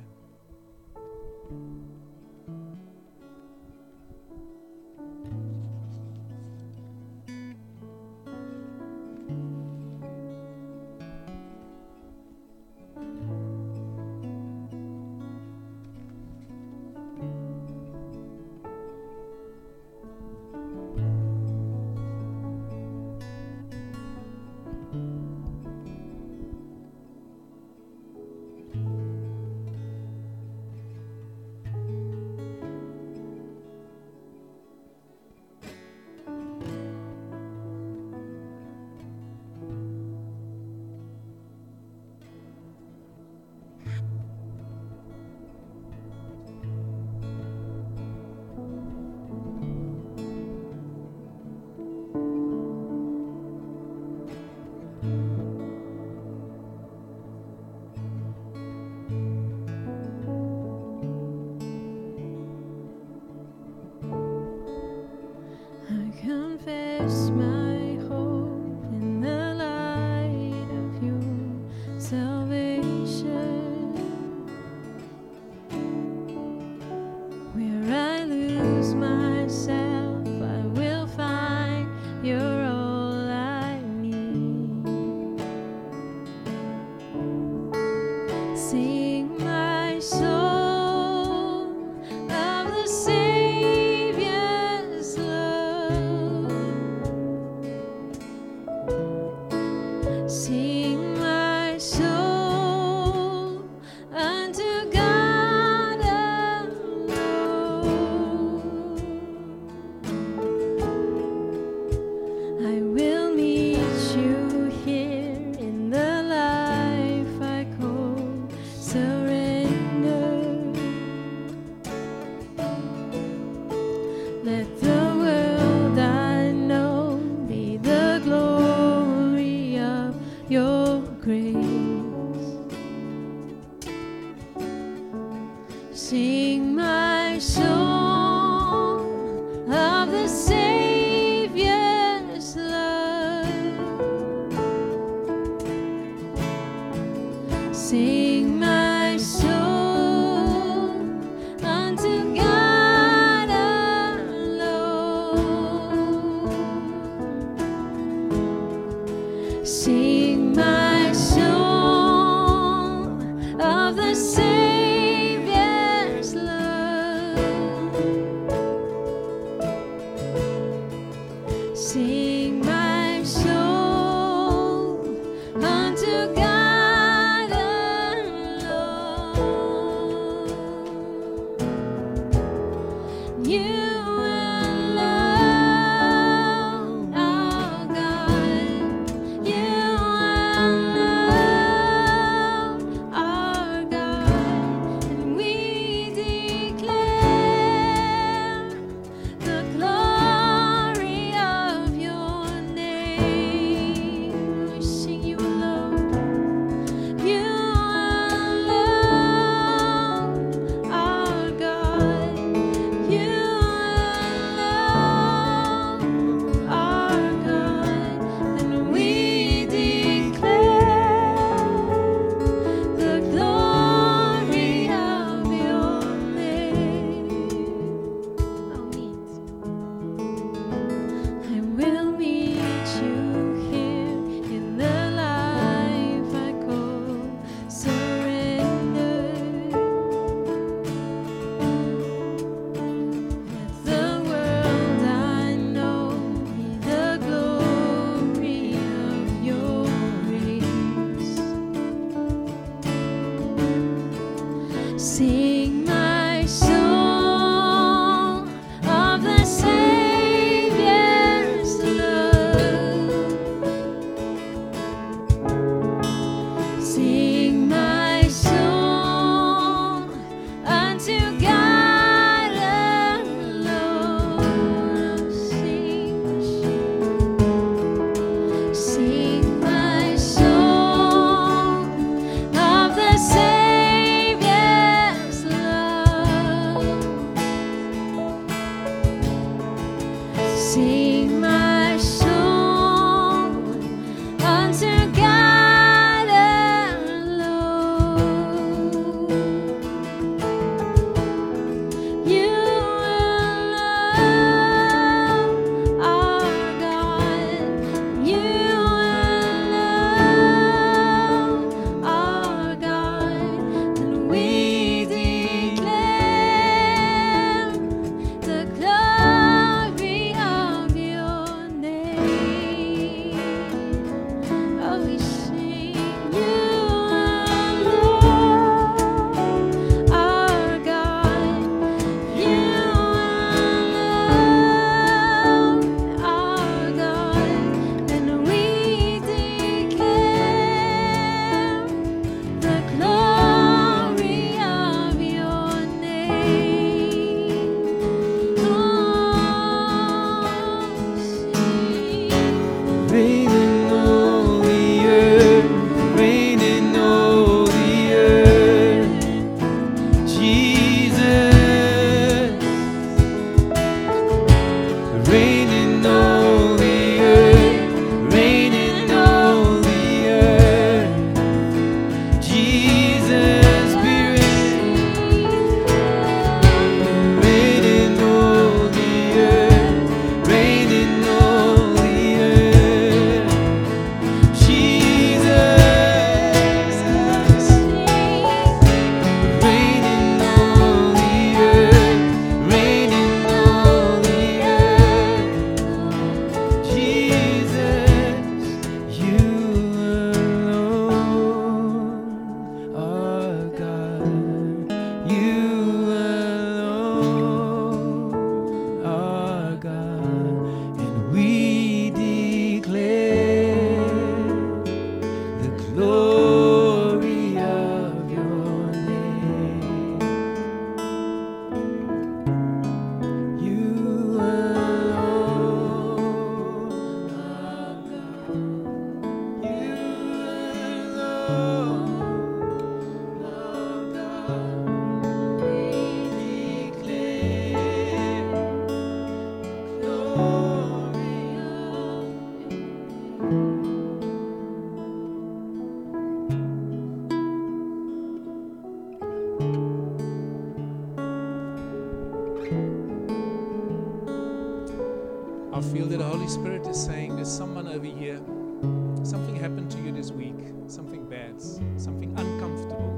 Confess my hope in the light of your salvation. Where I lose myself, I will find you're all I need. Sing my soul of the Savior's love. Sing my soul unto God alone. I will meet you here in the life I call surrender. Let the world I know be the glory of your grace. Sing my song of the Savior's love. Sing my soul unto God alone. Sing my song of the Savior's love. Sing my soul unto God alone. You alone, our God. You alone, our God. And we declare the glory of your sing my song unto God alone. You alone are God. You alone are God, and we declare the glory of your name. Oh, we sing, you alone are God. You alone are God, and we declare the glory of your name. Oh, sing. Reign in all the earth, reign in all the earth, Jesus. Reign in all the earth, reign in all the earth, Jesus. Be reign in all the earth, reign in all the earth, Jesus. Reign in all the earth, reign in all the earth, Jesus. You alone are God. You alone are God, and we declare the glory of your name. You alone are God. You alone are God. We declare glory I feel that the Holy Spirit is saying there's someone over here. Something happened to you this week. Something bad. Something uncomfortable.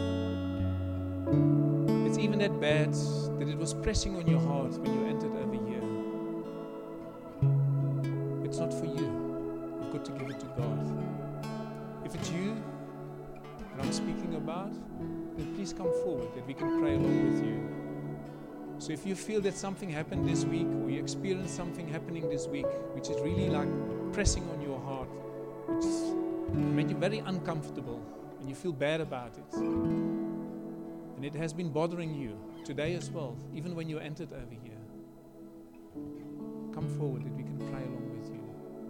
It's even that bad that it was pressing on your heart when you entered over here. It's not for you. You've got to give it to God. If it's you that I'm speaking about, then please come forward that we can pray along with you. So if you feel that something happened this week, or you experienced something happening this week, which is really like pressing on your heart, which is made you very uncomfortable, and you feel bad about it, and it has been bothering you today as well, even when you entered over here, come forward that we can pray along with you.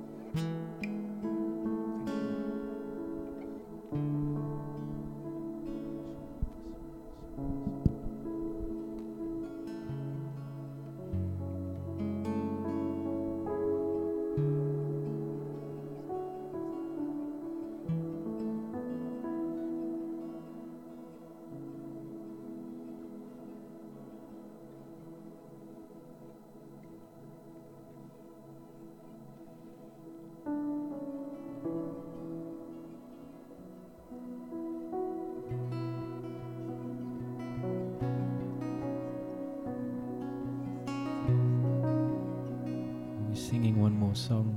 We're singing one more song.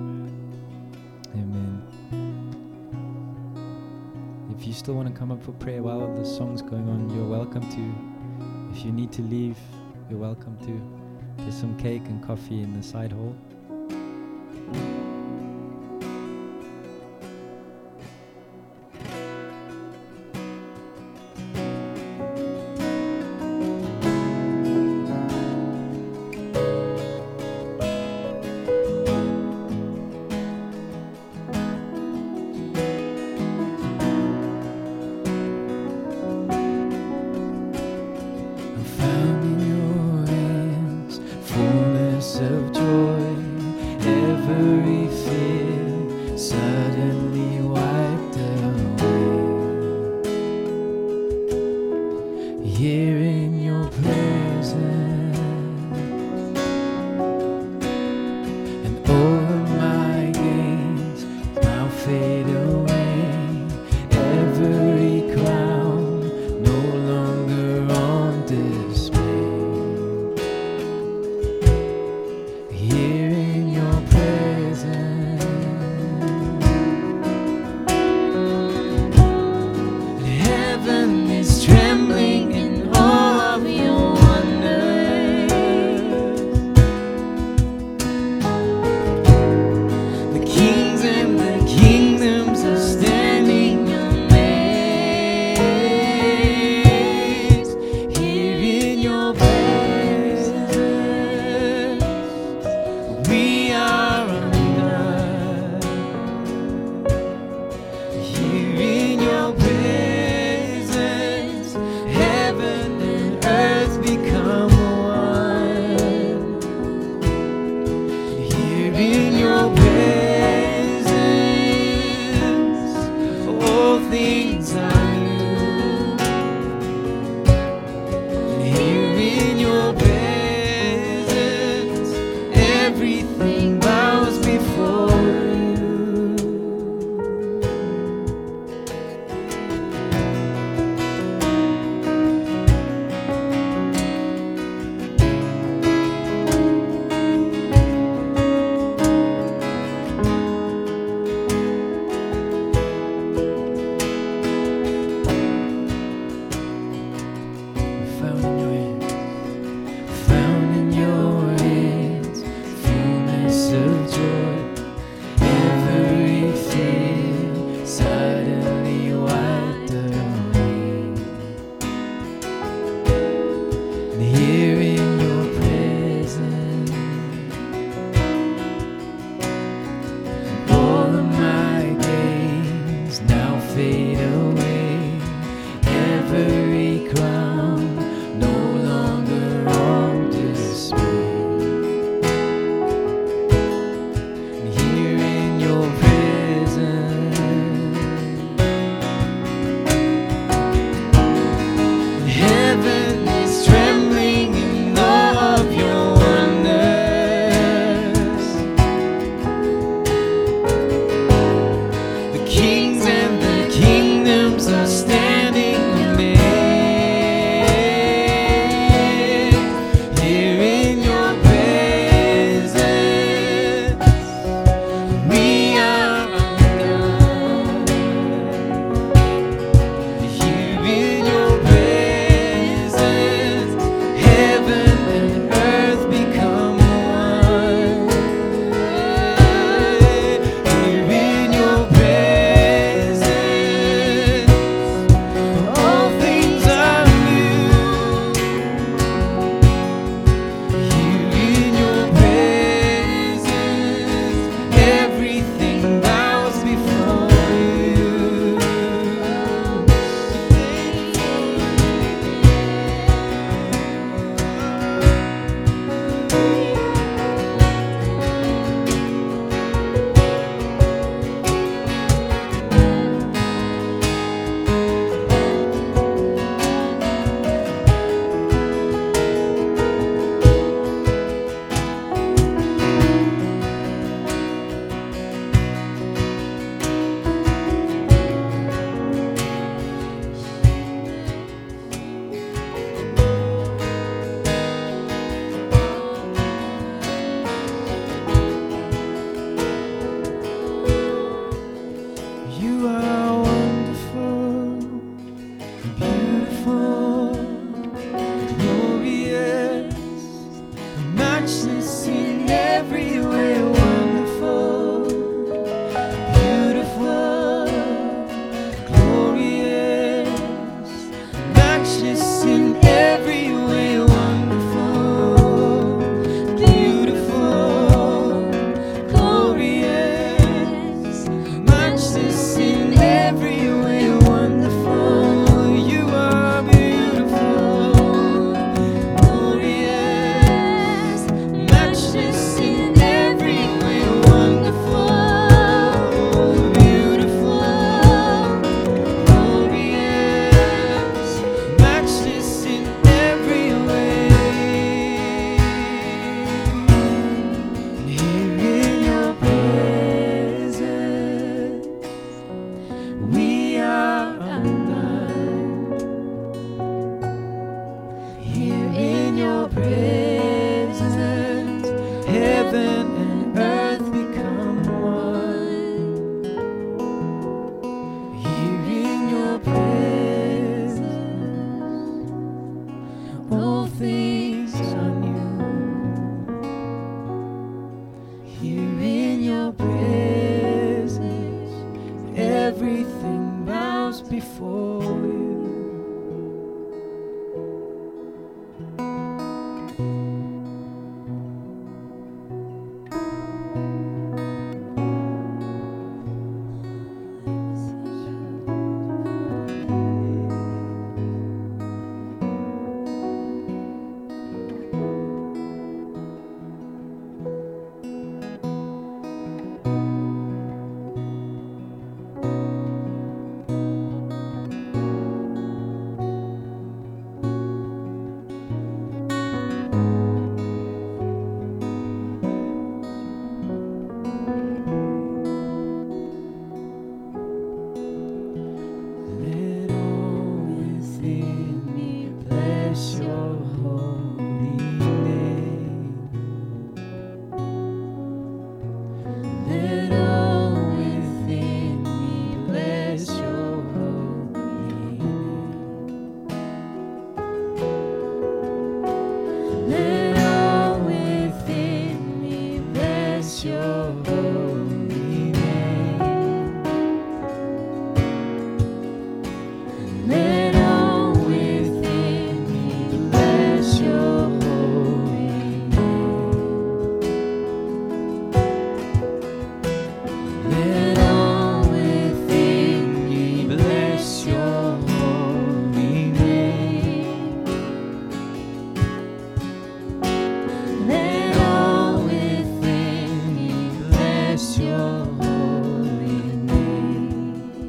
Amen. If you still want to come up for prayer while the song's going on, you're welcome to. If you need to leave, you're welcome to. There's some cake and coffee in the side hall. Found in your hands fullness of joy. matchless in every way, wonderful, beautiful, glorious, matchless in every way, wonderful, beautiful, glorious, matchless in every way, wonderful. You are beautiful, glorious, matchless in every way, wonderful, beautiful, glorious, matchless in every way. Here in your presence, we are undone. Here in your presence, heaven and earth become one. Here in your presence, all things are new. Here in your presence, everything bows before you. Let all within me bless your holy name. Let all within me bless your holy name. Let all within me bless your holy name. Let all within me bless your holy name. Let all within me bless your holy name. Let all within me bless your holy name.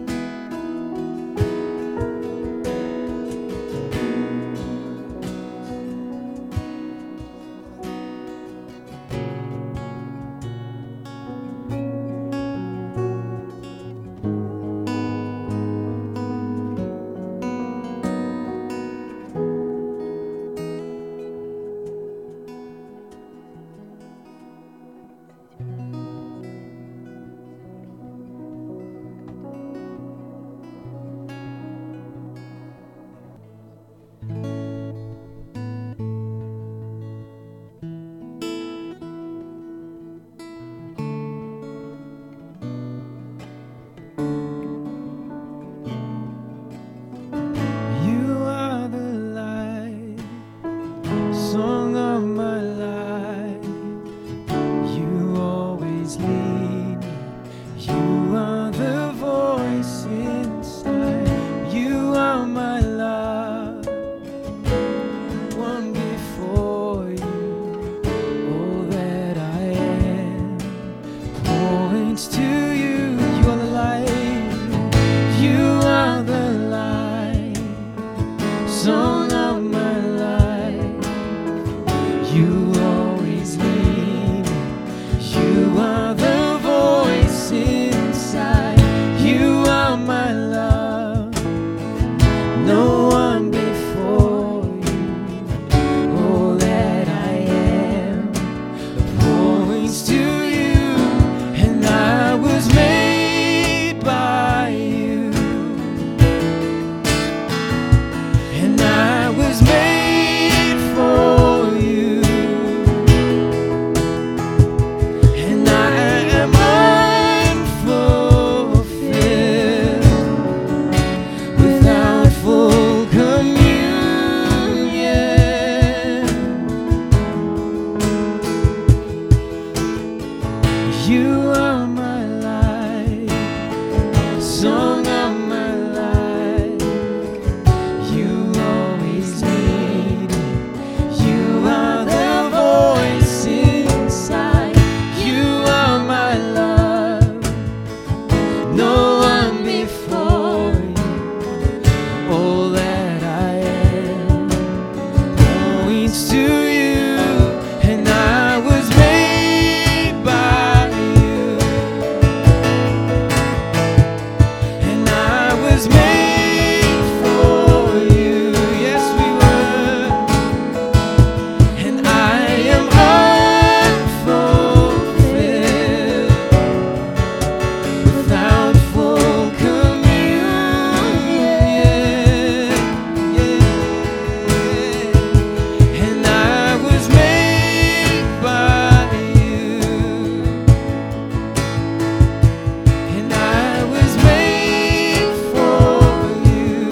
You are the light, song of my life. You always lead me. You are the voice inside. You are my love, one before you. All that I am points to you. You are the light. You are the light, song of my life. You always lead me. You are the voice inside. You are my love, no one before you. All that I am points to you, and I was made by you, and I was made for you. You are my life, song of my life. You always lead me. You are the voice inside. You are my love, no one before you. All that I am points to you, and I was made by you, and I was made for you. Yes, we were, and I am unfulfilled without full communion. Yeah. And I was made by you, and I was made for you,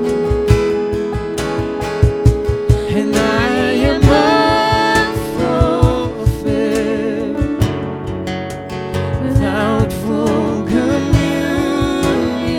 and I am unfulfilled without full communion.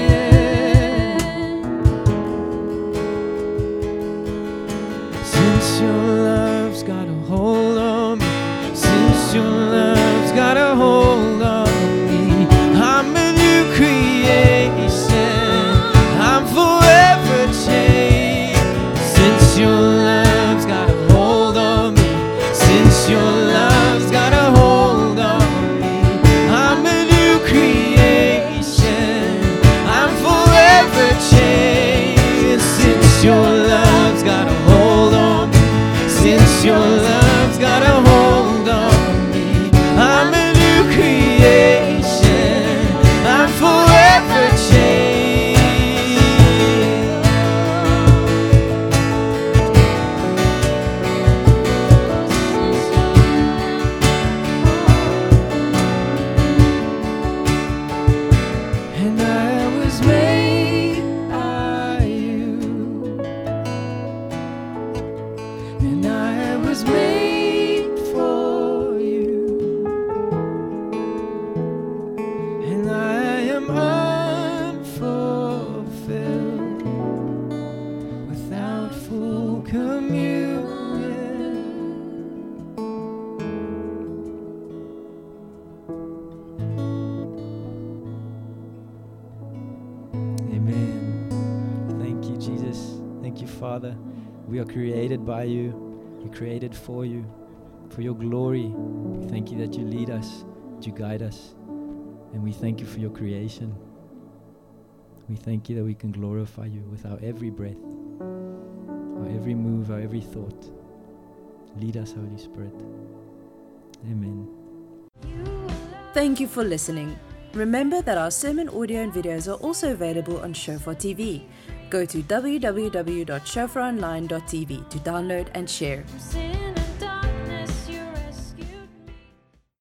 Since your love's got a hold on me, since your love's got a hold on me, I'm a new creation, I'm forever changed. Since your love's got a hold on me, since your love's got a hold on me, I'm a new creation, I'm forever changed. Since your love's got a hold on me, since your love's got a hold on me, I'm a new creation, I'm forever changed. And I was made by you, and I was made for you, and I am unfulfilled without full communion. Amen. Thank you, Jesus. Thank you, Father. We are created by you. We're created for you, for your glory. We thank you that you lead us, that you guide us, and we thank you for your creation. We thank you that we can glorify you with our every breath, our every move, our every thought. Lead us, Holy Spirit. Amen. Thank you for listening. Remember that our sermon audio and videos are also available on Shofar T V. Go to w w w dot shofar online dot t v to download and share. Sing